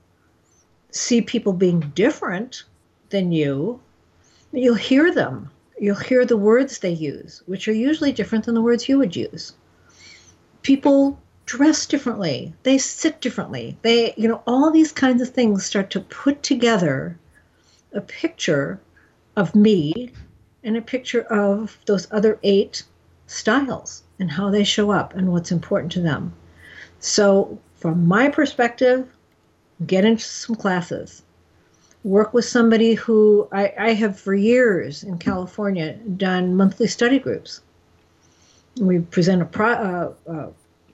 see people being different than you, you'll hear them. You'll hear the words they use, which are usually different than the words you would use. People dress differently. They sit differently. They, you know, all these kinds of things start to put together a picture of me and a picture of those other eight styles and how they show up and what's important to them. So from my perspective, get into some classes. Work with somebody who I, I have for years in California done monthly study groups. We present a, pro, uh, uh,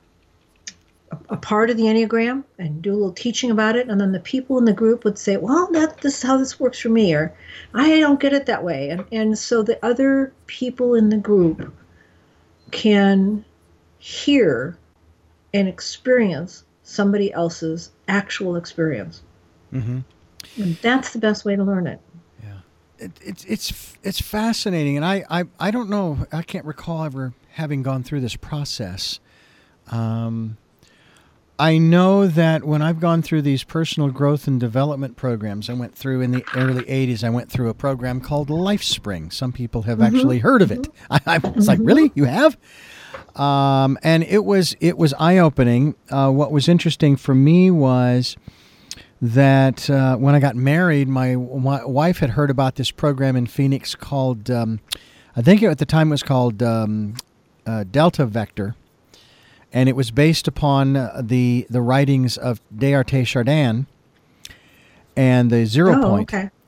a part of the Enneagram and do a little teaching about it, and then the people in the group would say, well, that, this is how this works for me, or I don't get it that way. And, and so the other people in the group can hear and experience somebody else's actual experience. Mm-hmm. And that's the best way to learn it. Yeah, it, it's it's it's fascinating, and I, I I don't know, I can't recall ever having gone through this process. Um, I know that when I've gone through these personal growth and development programs, I went through in the early eighties, I went through a program called LifeSpring. Some people have mm-hmm. actually heard of it. I, I was mm-hmm. like, really? You have? Um, and it was it was eye-opening. Uh, what was interesting for me was that uh, when I got married, my, my wife had heard about this program in Phoenix called, um, I think at the time it was called um, uh, Delta Vector, and it was based upon uh, the the writings of Teilhard de Chardin and the Zero oh, Point. Okay.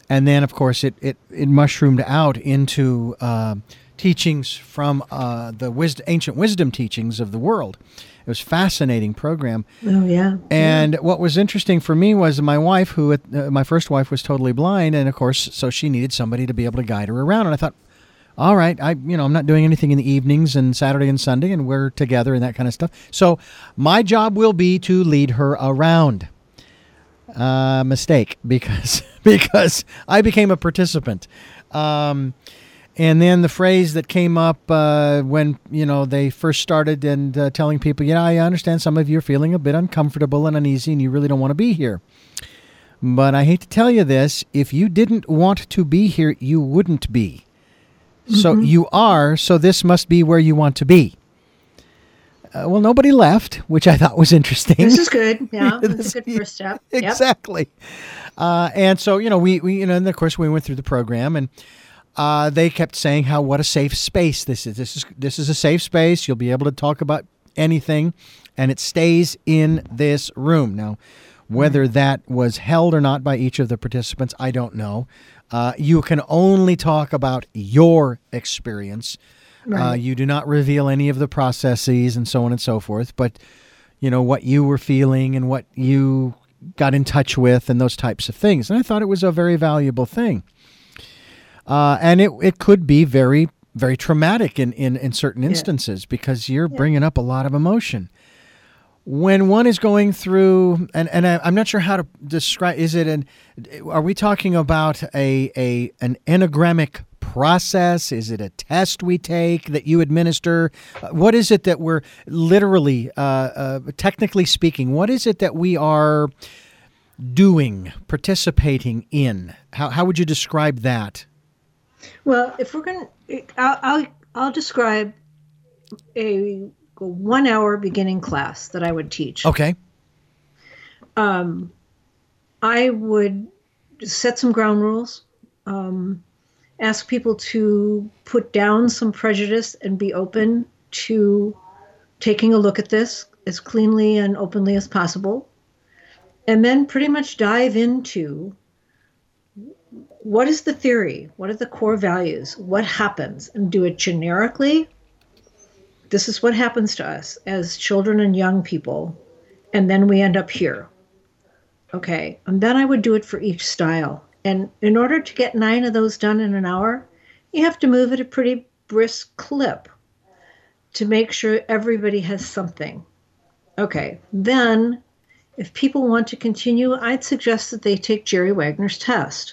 And then, of course, it, it, it mushroomed out into uh, teachings from uh, the wis- ancient wisdom teachings of the world. It was a fascinating program. Oh, yeah. And yeah. what was interesting for me was my wife, who uh, my first wife was totally blind, and of course, so she needed somebody to be able to guide her around. And I thought, all right, I you know I'm not doing anything in the evenings and Saturday and Sunday, and we're together and that kind of stuff. So my job will be to lead her around. Uh, mistake because because I became a participant. Um, And then the phrase that came up uh, when, you know, they first started and uh, telling people, yeah, I understand some of you are feeling a bit uncomfortable and uneasy and you really don't want to be here. But I hate to tell you this, if you didn't want to be here, you wouldn't be. Mm-hmm. So you are, so this must be where you want to be. Uh, well, nobody left, which I thought was interesting. This is good. Yeah, this, that's a good first step. Yep. Exactly. Uh, and so, you know, we, we, you know, and of course we went through the program and Uh, they kept saying how what a safe space this is. This is this is a safe space. You'll be able to talk about anything, and it stays in this room. Now, whether that was held or not by each of the participants, I don't know. Uh, you can only talk about your experience. Right. Uh, you do not reveal any of the processes and so on and so forth. But you know what you were feeling and what you got in touch with and those types of things. And I thought it was a very valuable thing. Uh, and it it could be very, very traumatic in, in, in certain instances yeah. because you're yeah. bringing up a lot of emotion. When one is going through, and, and I, I'm not sure how to describe, is it an, are we talking about a, a an enneagrammic process? Is it a test we take that you administer? Uh, what is it that we're literally, uh, uh, technically speaking, what is it that we are doing, participating in? How how would you describe that? Well, if we're going to, I'll, I'll, I'll describe a one hour beginning class that I would teach. Okay. Um, I would set some ground rules, um, ask people to put down some prejudice and be open to taking a look at this as cleanly and openly as possible. And then pretty much dive into what is the theory? What are the core values? What happens? And do it generically. This is what happens to us as children and young people. And then we end up here. Okay. And then I would do it for each style. And in order to get nine of those done in an hour, you have to move at a pretty brisk clip to make sure everybody has something. Okay. Then if people want to continue, I'd suggest that they take Jerry Wagner's test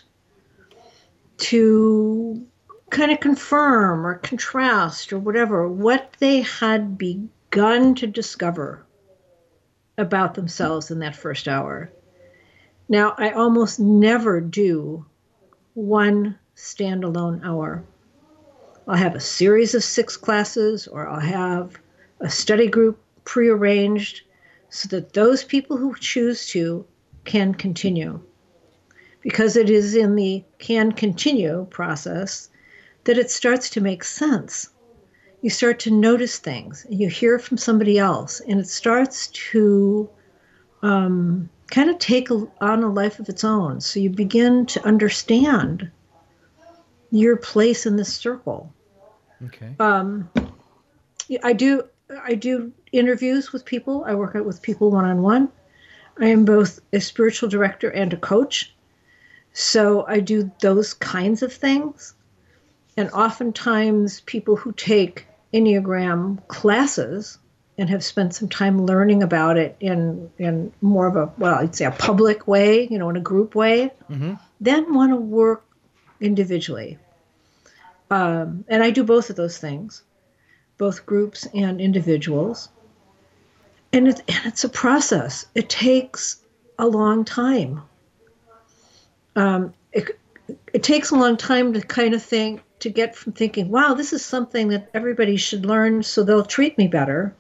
to kind of confirm or contrast or whatever what they had begun to discover about themselves in that first hour. Now, I almost never do one standalone hour. I'll have a series of six classes, or I'll have a study group prearranged so that those people who choose to can continue. Because it is in the can continue process that it starts to make sense. You start to notice things, and you hear from somebody else, and it starts to um, kind of take a, on a life of its own. So you begin to understand your place in this circle. Okay. Um, I do I do interviews with people. I work out with people one-on-one. I am both a spiritual director and a coach. So I do those kinds of things. And oftentimes people who take Enneagram classes and have spent some time learning about it in, in more of a, well, I'd say a public way, you know, in a group way, mm-hmm. then want to work individually. Um, and I do both of those things, both groups and individuals. And, it, and it's a process. It takes a long time. Um, it, it takes a long time to kind of think, to get from thinking, wow, this is something that everybody should learn so they'll treat me better,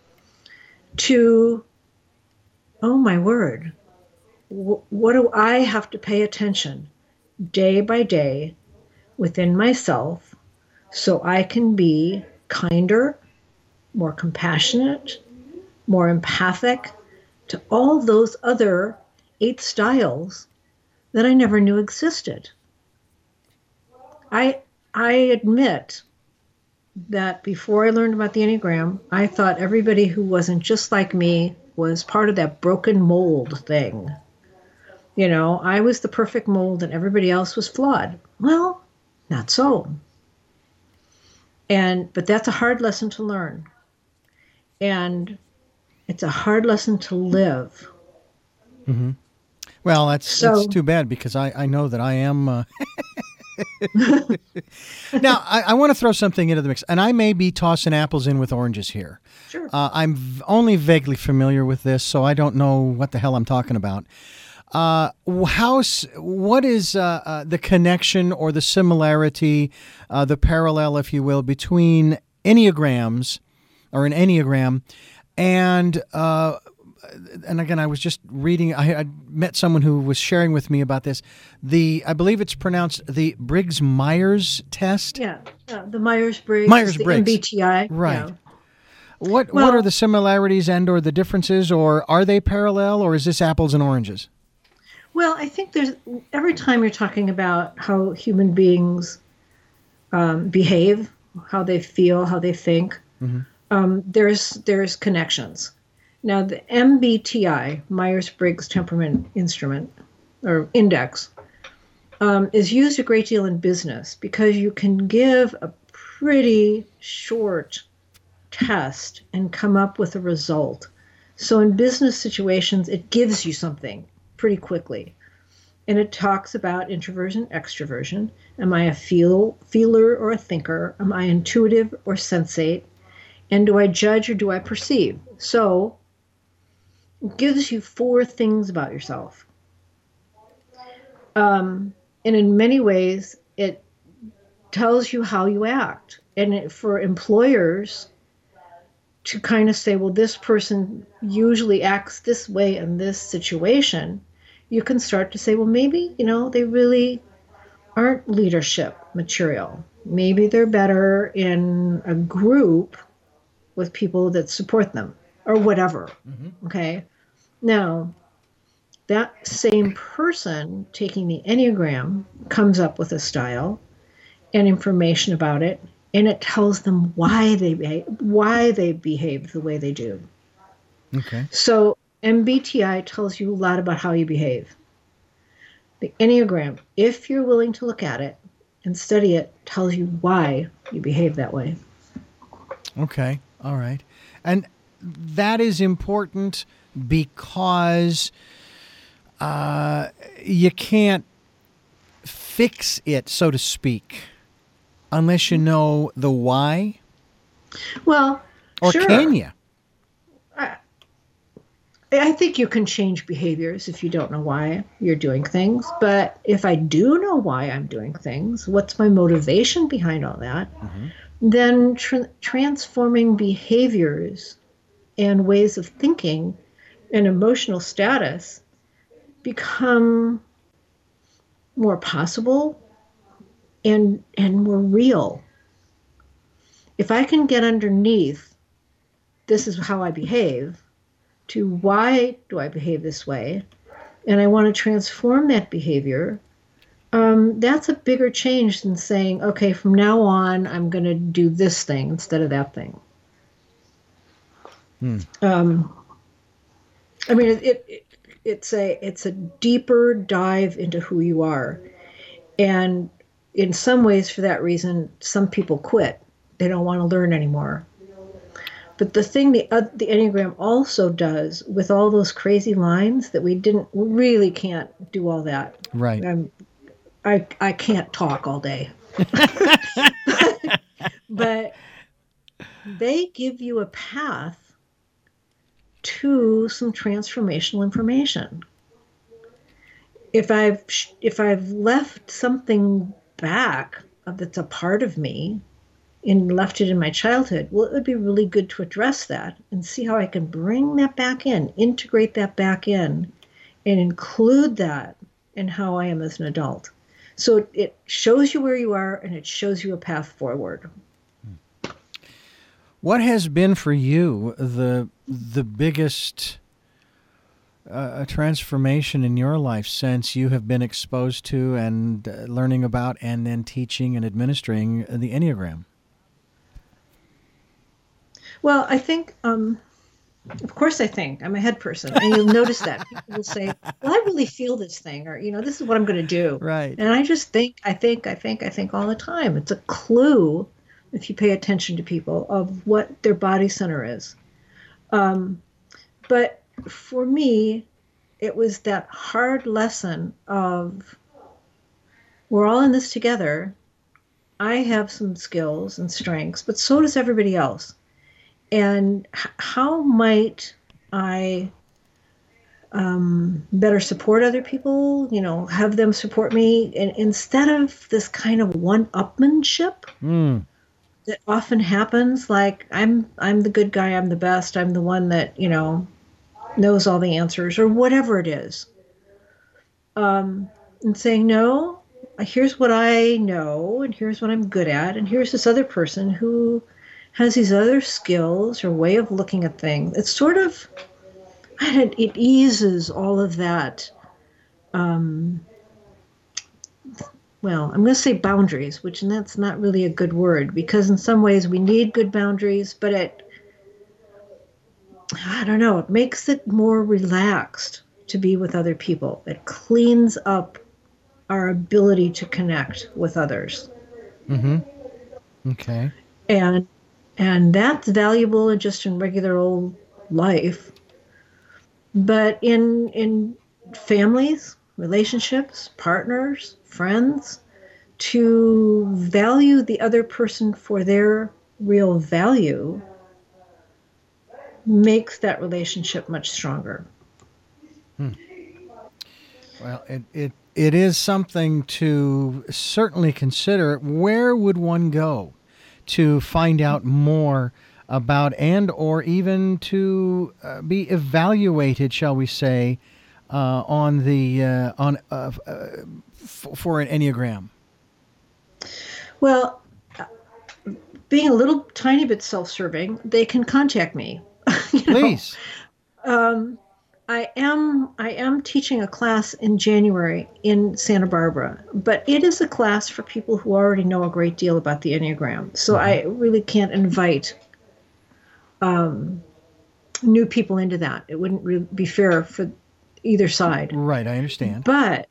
to, oh my word, w- what do I have to pay attention day by day within myself so I can be kinder, more compassionate, more empathic to all those other eight styles that I never knew existed. I I admit that before I learned about the Enneagram, I thought everybody who wasn't just like me was part of that broken mold thing. You know, I was the perfect mold and everybody else was flawed. Well, not so. And but that's a hard lesson to learn. And it's a hard lesson to live. Mm-hmm. Well, that's, So- that's too bad because I, I know that I am. Uh... Now, I, I want to throw something into the mix, and I may be tossing apples in with oranges here. Sure. Uh, I'm v- only vaguely familiar with this, so I don't know what the hell I'm talking about. Uh, how, s- what is uh, uh, the connection or the similarity, uh, the parallel, if you will, between Enneagrams or an Enneagram and uh, and again, I was just reading. I, I met someone who was sharing with me about this. The I believe it's pronounced the Briggs-Myers test. Yeah, uh, the Myers-Briggs, Myers-Briggs. the M B T I. Right. Yeah. What Well- what are the similarities and or the differences, or are they parallel, or is this apples and oranges? Well, I think there's every time you're talking about how human beings um, behave, how they feel, how they think, um, there's there's connections. Now, the M B T I, Myers-Briggs Temperament Instrument or Index, um, is used a great deal in business because you can give a pretty short test and come up with a result. So in business situations, it gives you something pretty quickly. And it talks about introversion, extroversion. Am I a feel, feeler or a thinker? Am I intuitive or sensate? And do I judge or do I perceive? So it gives you four things about yourself. Um, and in many ways, it tells you how you act. And it, for employers to kind of say, well, this person usually acts this way in this situation, you can start to say, well, maybe, you know, they really aren't leadership material. Maybe they're better in a group with people that support them or whatever. Mm-hmm. Okay. Now, that same person taking the Enneagram comes up with a style and information about it, and it tells them why they behave, why they behave the way they do. Okay. So M B T I tells you a lot about how you behave. The Enneagram, if you're willing to look at it and study it, tells you why you behave that way. Okay. All right. And that is important because uh, you can't fix it, so to speak, unless you know the why. Well, Or sure. can you? I think you can change behaviors if you don't know why you're doing things. But if I do know why I'm doing things, what's my motivation behind all that, mm-hmm. then tra- transforming behaviors and ways of thinking and emotional status become more possible and and more real. If I can get underneath, this is how I behave, to why do I behave this way, and I want to transform that behavior, um, that's a bigger change than saying, okay, from now on, I'm going to do this thing instead of that thing. Hmm. Um, I mean, it, it it's a it's a deeper dive into who you are, and in some ways, for that reason, some people quit. They don't want to learn anymore. But the thing the uh, the Enneagram also does with all those crazy lines that we didn't we really can't do all that. Right. Um, I I can't talk all day. but, but they give you a path to some transformational information. If I've if I've left something back that's a part of me and left it in my childhood, well, it would be really good to address that and see how I can bring that back in, integrate that back in, and include that in how I am as an adult. So it, it shows you where you are and it shows you a path forward. What has been for you the the biggest a, a transformation in your life since you have been exposed to and uh, learning about and then teaching and administering the Enneagram? Well, I think, um, of course, I think I'm a head person, and you'll notice that people will say, "Well, I really feel this thing," or, you know, "This is what I'm going to do." Right. And I just think, I think, I think, I think all the time. It's a clue, if you pay attention to people, of what their body center is. Um, but for me, it was that hard lesson of, we're all in this together. I have some skills and strengths, but so does everybody else. And h- how might I um, better support other people, you know, have them support me, and instead of this kind of one-upmanship Mm. that often happens, like I'm I'm the good guy, I'm the best, I'm the one that, you know, knows all the answers or whatever it is. Um, and saying, no, here's what I know, and here's what I'm good at, and here's this other person who has these other skills or way of looking at things. It's sort of, it, it eases all of that. Um, well, I'm going to say boundaries, which that's not really a good word, because in some ways we need good boundaries, but it, I don't know, it makes it more relaxed to be with other people. It cleans up our ability to connect with others. Mm-hmm. Okay. And And that's valuable in just in regular old life. But in in families, relationships, partners, friends, to value the other person for their real value makes that relationship much stronger. Hmm. Well, it, it it is something to certainly consider. Where would one go to find out more about, and or even to uh, be evaluated, shall we say, uh, on the uh, on uh, uh, f- for an Enneagram? Well, being a little tiny bit self-serving, they can contact me. you know? Please. Um, I am I am teaching a class in January in Santa Barbara, but it is a class for people who already know a great deal about the Enneagram. So Mm-hmm. I really can't invite um, new people into that. It wouldn't really be fair for either side. Right, I understand. But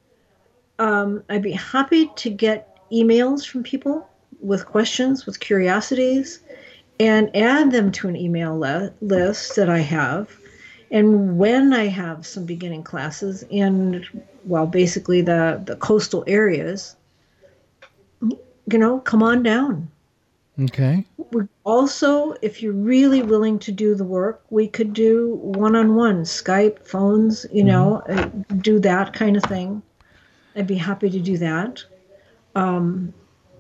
um, I'd be happy to get emails from people with questions, with curiosities, and add them to an email le- list that I have. And when I have some beginning classes in, well, basically the, the coastal areas, you know, come on down. Okay. We also, if you're really willing to do the work, we could do one-on-one, Skype, phones, you know, uh, do that kind of thing. I'd be happy to do that. Um,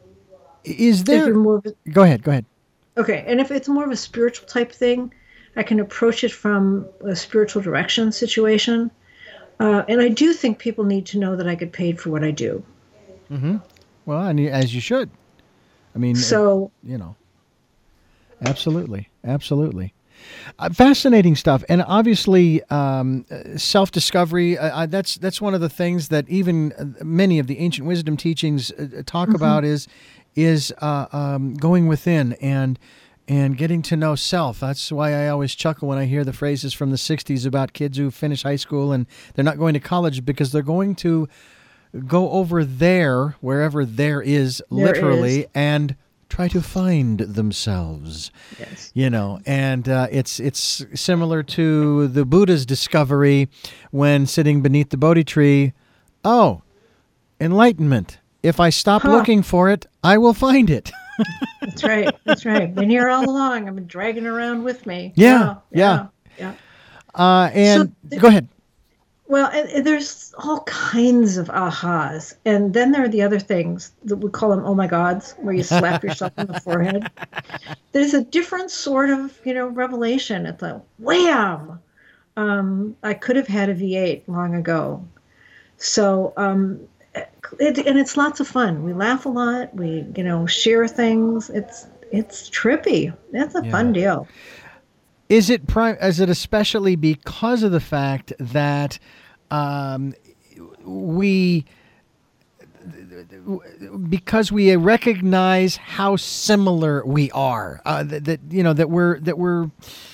Is if there? you're more of a, Go ahead. Go ahead. okay, and if it's more of a spiritual type thing, I can approach it from a spiritual direction situation. Uh, and I do think people need to know that I get paid for what I do. Mm-hmm. Well, and you- as you should. I mean, So, you know, absolutely, absolutely. Uh, fascinating stuff, and obviously, um, uh, self-discovery. Uh, uh, that's that's one of the things that even uh, many of the ancient wisdom teachings uh, talk Mhm. about is is uh, um, going within and and getting to know self. That's why I always chuckle when I hear the phrases from the sixties about kids who finish high school and they're not going to college because they're going to go over there, wherever there is, There literally, is. and try to find themselves. yes. You know, and uh, it's it's similar to the Buddha's discovery when sitting beneath the Bodhi tree. Oh, enlightenment. If I stop Huh. looking for it, I will find it. That's right. That's right. Been here all along. I've been dragging it around with me. Yeah, Yeah. Yeah. Uh, and So- go ahead. Well, and, and there's all kinds of ahas. And then there are the other things that we call them oh my gods, where you slap yourself on the forehead. There's a different sort of, you know, revelation. It's like, wham! Um, I could have had a V eight long ago. So, um, it, and it's lots of fun. We laugh a lot. We, you know, share things. It's it's trippy. It's a Yeah. fun deal. Is it pri- is it especially because of the fact that um, we because we recognize how similar we are, uh, that, that you know that we're that we're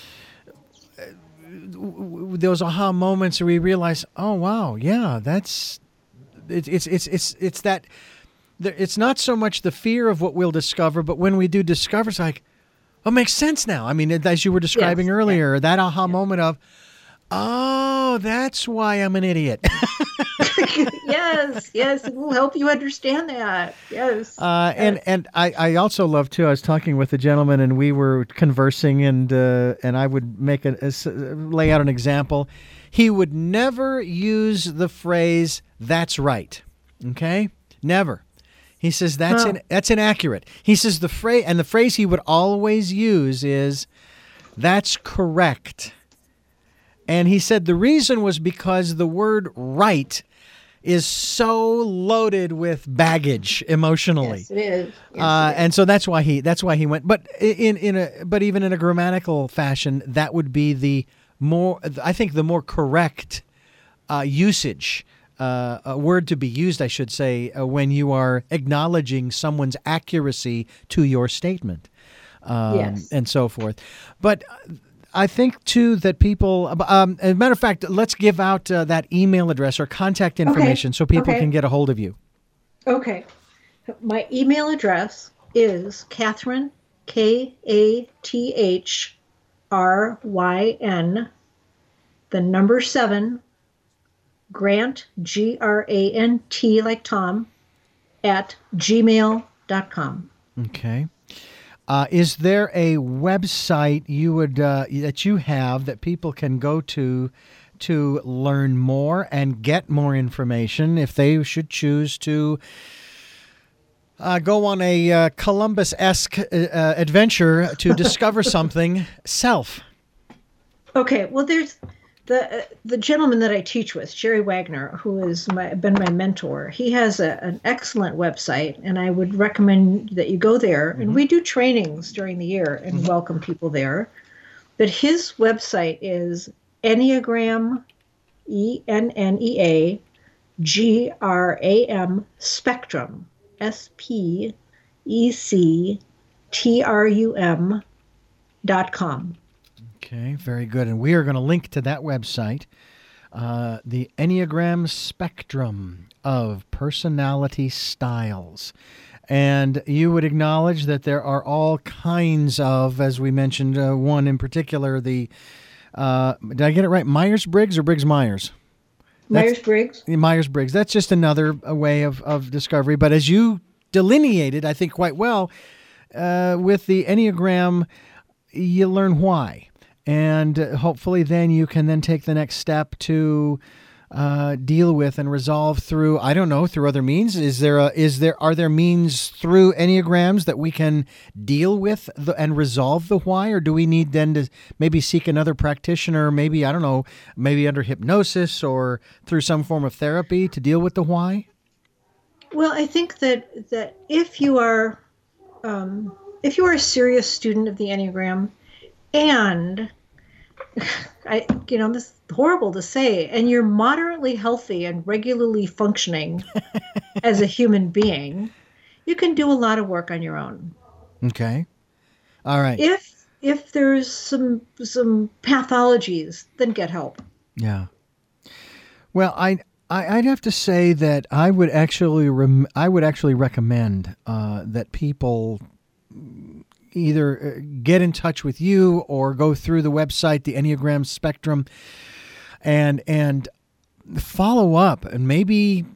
those aha moments where we realize, oh wow, yeah, that's it, it's it's it's it's that it's not so much the fear of what we'll discover, but when we do discover, it's like, oh, it makes sense now. I mean, as you were describing Yes, earlier, yeah. that aha Yeah. moment of, oh, that's why I'm an idiot. Yes, yes, it will help you understand that. Yes. Uh, and and I, I also love too. I was talking with a gentleman, and we were conversing, and uh, and I would make a, a s- lay out an example. He would never use the phrase "that's right." Okay, never. He says that's Huh. in, that's inaccurate. He says the phrase and the phrase he would always use is "that's correct." And he said the reason was because the word "right" is so loaded with baggage emotionally. Yes, it is. Yes, Uh, it is. and so that's why he that's why he went. But in in a but even in a grammatical fashion, that would be the more I think the more correct uh, usage, uh, a word to be used, I should say, uh, when you are acknowledging someone's accuracy to your statement, um, Yes. and so forth. But I think, too, that people, um, as a matter of fact, let's give out uh, that email address or contact information so people Okay. can get a hold of you. Okay. My email address is Catherine, K A T H R Y N, the number seven, Grant, G R A N T like Tom, at gmail dot com. Okay. Uh, is there a website you would uh, that you have that people can go to to learn more and get more information if they should choose to uh, go on a uh, Columbus-esque uh, uh, adventure to discover something self? Okay, well, there's the uh, the gentleman that I teach with, Jerry Wagner, who has my, been my mentor. He has a, an excellent website, and I would recommend that you go there. Mm-hmm. And we do trainings during the year and Mm-hmm. welcome people there. But his website is Enneagram, E N N E A G R A M Spectrum, S P E C T R U M dot com. Okay, very good. And we are going to link to that website, uh, the Enneagram Spectrum of Personality Styles. And you would acknowledge that there are all kinds of, as we mentioned, uh, one in particular, the, uh, did I get it right? Myers-Briggs or Briggs-Myers? Myers Briggs. Myers-Briggs. That's just another uh, way of, of discovery. But as you delineated, I think quite well, uh, with the Enneagram, you learn why. And uh, hopefully then you can then take the next step to uh, deal with and resolve through, I don't know, through other means. Is there a, is there, are there means through Enneagrams that we can deal with the, and resolve the why? Or do we need then to maybe seek another practitioner, maybe, I don't know, maybe under hypnosis or through some form of therapy to deal with the why? Well, I think that that if you are um, if you are a serious student of the Enneagram, and I, you know, this is horrible to say, and you're moderately healthy and regularly functioning as a human being, you can do a lot of work on your own. Okay. All right. If if there's some some pathologies, then get help. Yeah. Well, I, I I'd have to say that I would actually rem- I would actually recommend uh, that people either get in touch with you or go through the website, the Enneagram Spectrum, and and follow up and maybe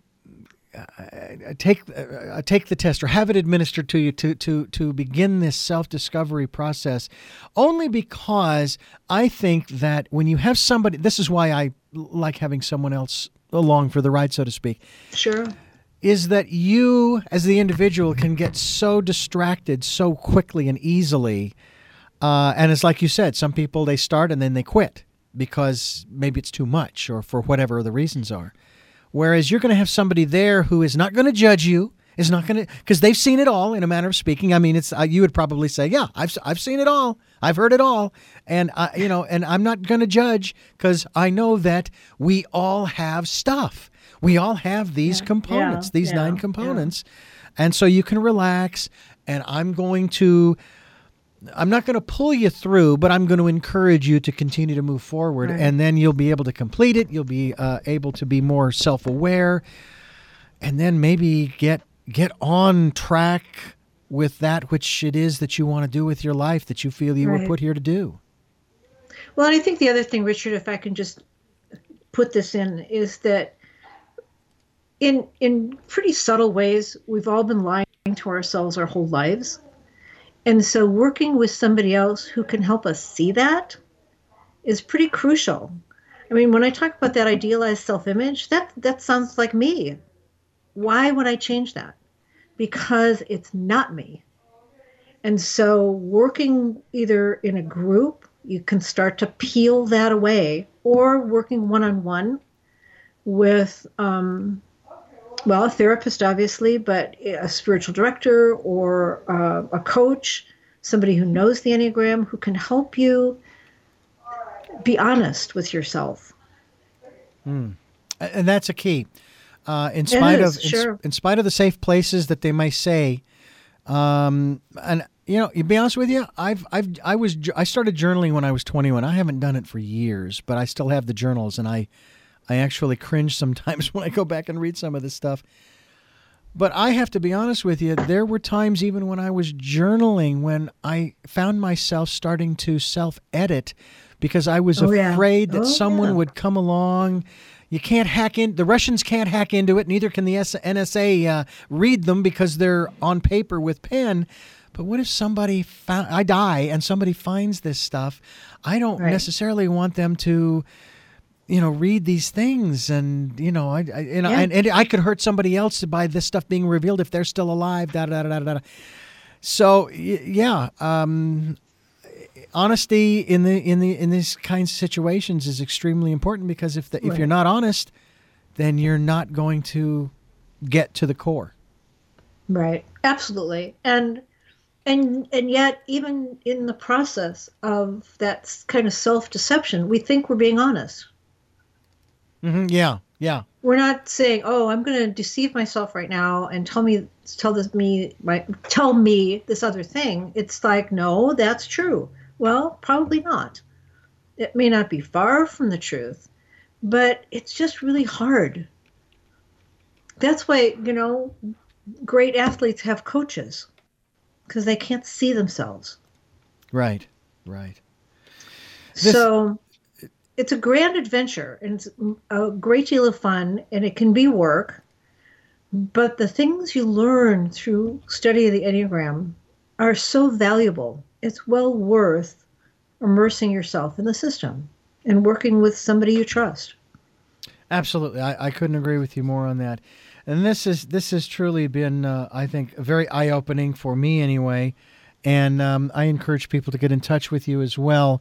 uh, take uh, take the test or have it administered to you to to to begin this self-discovery process. Only because I think that when you have somebody, this is why I like having someone else along for the ride, so to speak. Sure. Is that you as the individual can get so distracted so quickly and easily. Uh, and it's like you said, some people, they start and then they quit because maybe it's too much or for whatever the reasons are. Whereas you're going to have somebody there who is not going to judge you, is not going to, because they've seen it all in a manner of speaking. I mean, it's uh, you would probably say, yeah, I've I've seen it all. I've heard it all, and I, you know, and I'm not going to judge because I know that we all have stuff. We all have these Yeah. components, Yeah. these Yeah. nine Yeah. components, and so you can relax. And I'm going to, I'm not going to pull you through, but I'm going to encourage you to continue to move forward, Right. and then you'll be able to complete it. You'll be uh, able to be more self-aware, and then maybe get get on track with that which it is that you want to do with your life, that you feel you were Right. put here to do. Well, and I think the other thing, Richard, if I can just put this in, is that in in pretty subtle ways, we've all been lying to ourselves our whole lives. And so working with somebody else who can help us see that is pretty crucial. I mean, when I talk about that idealized self-image, that that sounds like me. Why would I change that? Because it's not me. And so working either in a group, you can start to peel that away, or working one-on-one with, um, well, a therapist, obviously, but a spiritual director or uh, a coach, somebody who knows the Enneagram, who can help you be honest with yourself. And that's a key. Uh, in spite is, of in, sure. in spite of the safe places that they may say, um, and you know, to be honest with you, I've I've I was I started journaling when I was twenty-one. I haven't done it for years, but I still have the journals, and I I actually cringe sometimes when I go back and read some of this stuff. But I have to be honest with you, there were times even when I was journaling when I found myself starting to self-edit because I was Oh, yeah. afraid that Oh, someone yeah. would come along. You can't hack in. The Russians can't hack into it. Neither can the N S A uh, read them because they're on paper with pen. But what if somebody found, I die and somebody finds this stuff? I don't Right. necessarily want them to, you know, read these things, and you know, I, I you know, Yeah. and, and I could hurt somebody else by this stuff being revealed if they're still alive. Da da da da da. So y- yeah, um, honesty in the in the in these kinds of situations is extremely important, because if the, if Right. you're not honest, then you're not going to get to the core. Right. Absolutely. And and and yet, even in the process of that s- kind of self-deception, we think we're being honest. hmm Yeah, yeah, We're not saying, "Oh, I'm going to deceive myself right now and tell me tell this me my tell me this other thing." It's like, "No, that's true." Well, probably not. It may not be far from the truth, but it's just really hard. That's why, you know, great athletes have coaches, because they can't see themselves. right, right. This- So it's a grand adventure, and it's a great deal of fun, and it can be work. But the things you learn through study of the Enneagram are so valuable. It's well worth immersing yourself in the system and working with somebody you trust. Absolutely, I, I couldn't agree with you more on that. And this is this has truly been, uh, I think, very eye opening for me anyway. And um, I encourage people to get in touch with you as well.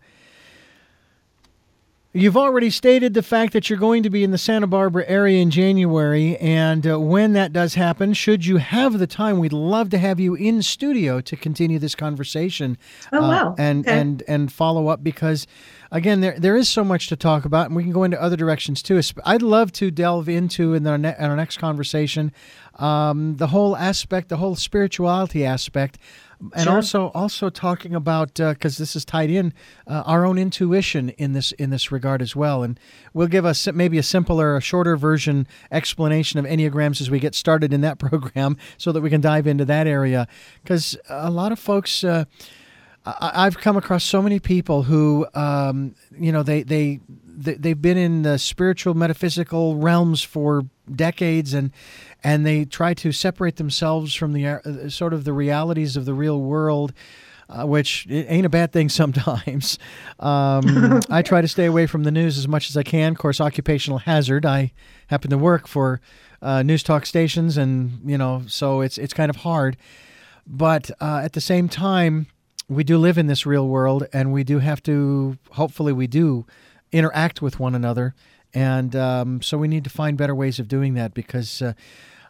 You've already stated the fact that you're going to be in the Santa Barbara area in January, and uh, when that does happen, should you have the time, we'd love to have you in studio to continue this conversation. Oh, uh, wow. and Okay. and and follow up, because again, there there is so much to talk about, and we can go into other directions too. I'd love to delve into in our, ne- in our next conversation um, the whole aspect, the whole spirituality aspect. And Sure. also, also talking about, because this is tied in, uh, our own intuition in this in this regard as well. And we'll give us maybe a simpler, a shorter version explanation of Enneagrams as we get started in that program, so that we can dive into that area. Because a lot of folks, uh, I, I've come across so many people who, um, you know, they they they- they've been in the spiritual, metaphysical realms for decades, and and they try to separate themselves from the uh, sort of the realities of the real world, uh, which it ain't a bad thing sometimes. Um, I try to stay away from the news as much as I can. Of course, occupational hazard. I happen to work for uh, news talk stations, and you know, so it's it's kind of hard. But uh, at the same time, we do live in this real world, and we do have to. Hopefully, we do interact with one another. And um, so we need to find better ways of doing that, because uh,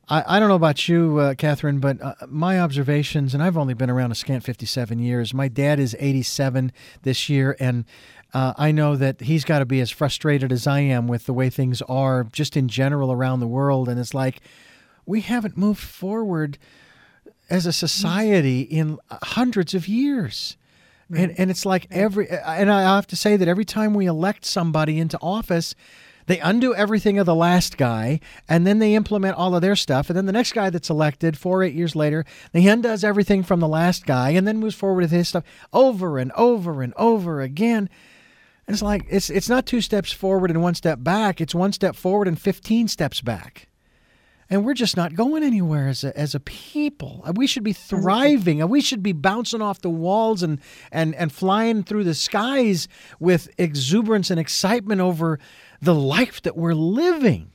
I, I don't know about you, uh, Catherine, but uh, my observations, and I've only been around a scant fifty-seven years. My dad is eighty-seven this year, and uh, I know that he's got to be as frustrated as I am with the way things are just in general around the world. And it's like, we haven't moved forward as a society in hundreds of years. Right. And, and it's like every, and I have to say that every time we elect somebody into office, they undo everything of the last guy, and then they implement all of their stuff. And then the next guy that's elected four or eight years later, he undoes everything from the last guy and then moves forward with his stuff over and over and over again. And it's like, it's it's not two steps forward and one step back. It's one step forward and fifteen steps back. And we're just not going anywhere as a, as a people. We should be thriving. We should be bouncing off the walls and, and, and flying through the skies with exuberance and excitement over the life that we're living.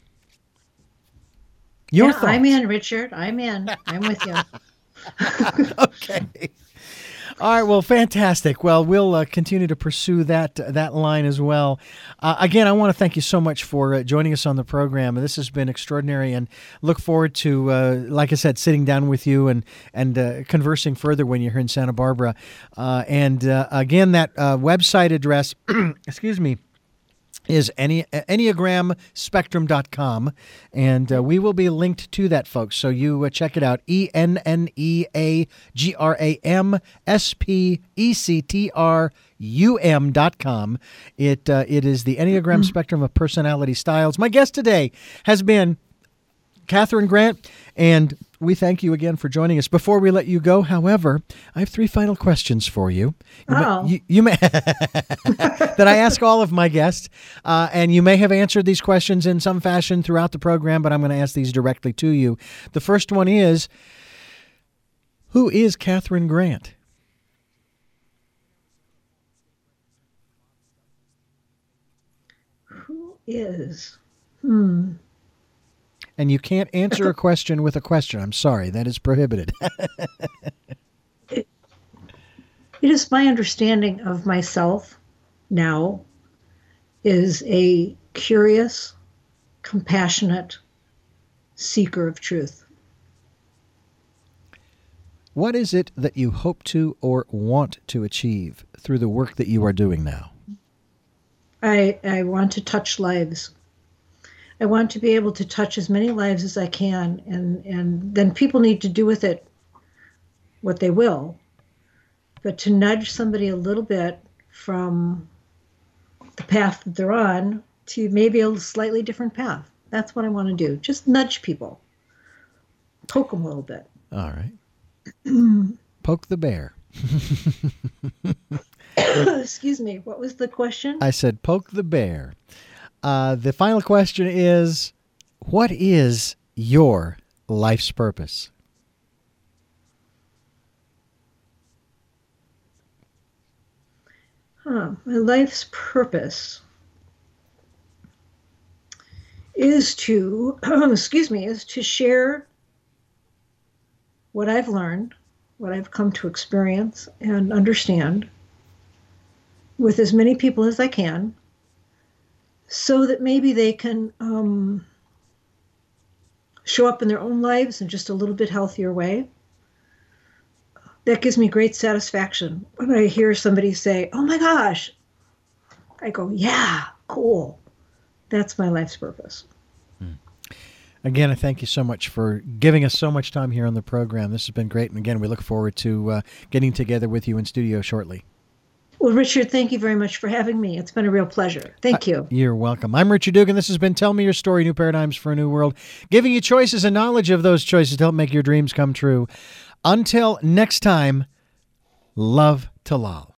Your yeah, thoughts? I'm in, Richard. I'm in. I'm with you. Okay. All right. Well, fantastic. Well, we'll uh, continue to pursue that uh, that line as well. Uh, again, I want to thank you so much for uh, joining us on the program. This has been extraordinary, and look forward to, uh, like I said, sitting down with you and and uh, conversing further when you're here in Santa Barbara. Uh, and uh, again, that uh, website address, excuse me, is Enne- enneagram spectrum dot com, and uh, we will be linked to that, folks. So you uh, check it out, E N N E A G R A M S P E C T R U M dot com. It, uh, it is the Enneagram Spectrum of Personality Styles. My guest today has been Catherine Grant, and we thank you again for joining us. Before we let you go, however, I have three final questions for you. You oh. may, you, you may that I ask all of my guests, uh, and you may have answered these questions in some fashion throughout the program, but I'm going to ask these directly to you. The first one is, who is Catherine Grant? Who is? Hmm. And you can't answer a question with a question. I'm sorry, that is prohibited. it, it is my understanding of myself now is a curious, compassionate seeker of truth. What is it that you hope to or want to achieve through the work that you are doing now? I, I want to touch lives. I want to be able to touch as many lives as I can, and, and then people need to do with it what they will. But to nudge somebody a little bit from the path that they're on to maybe a slightly different path. That's what I want to do. Just nudge people. Poke them a little bit. All right. Poke the bear. Excuse me. What was the question? I said poke the bear. Uh, the final question is, what is your life's purpose? Huh. My life's purpose is to, excuse me, is to share what I've learned, what I've come to experience and understand with as many people as I can, so that maybe they can um, show up in their own lives in just a little bit healthier way. That gives me great satisfaction when I hear somebody say, oh my gosh. I go, yeah, cool. That's my life's purpose. Again, I thank you so much for giving us so much time here on the program. This has been great. And again, we look forward to uh, getting together with you in studio shortly. Well, Richard, thank you very much for having me. It's been a real pleasure. Thank you. Uh, you're welcome. I'm Richard Dugan. This has been Tell Me Your Story, New Paradigms for a New World, giving you choices and knowledge of those choices to help make your dreams come true. Until next time, love to Lal.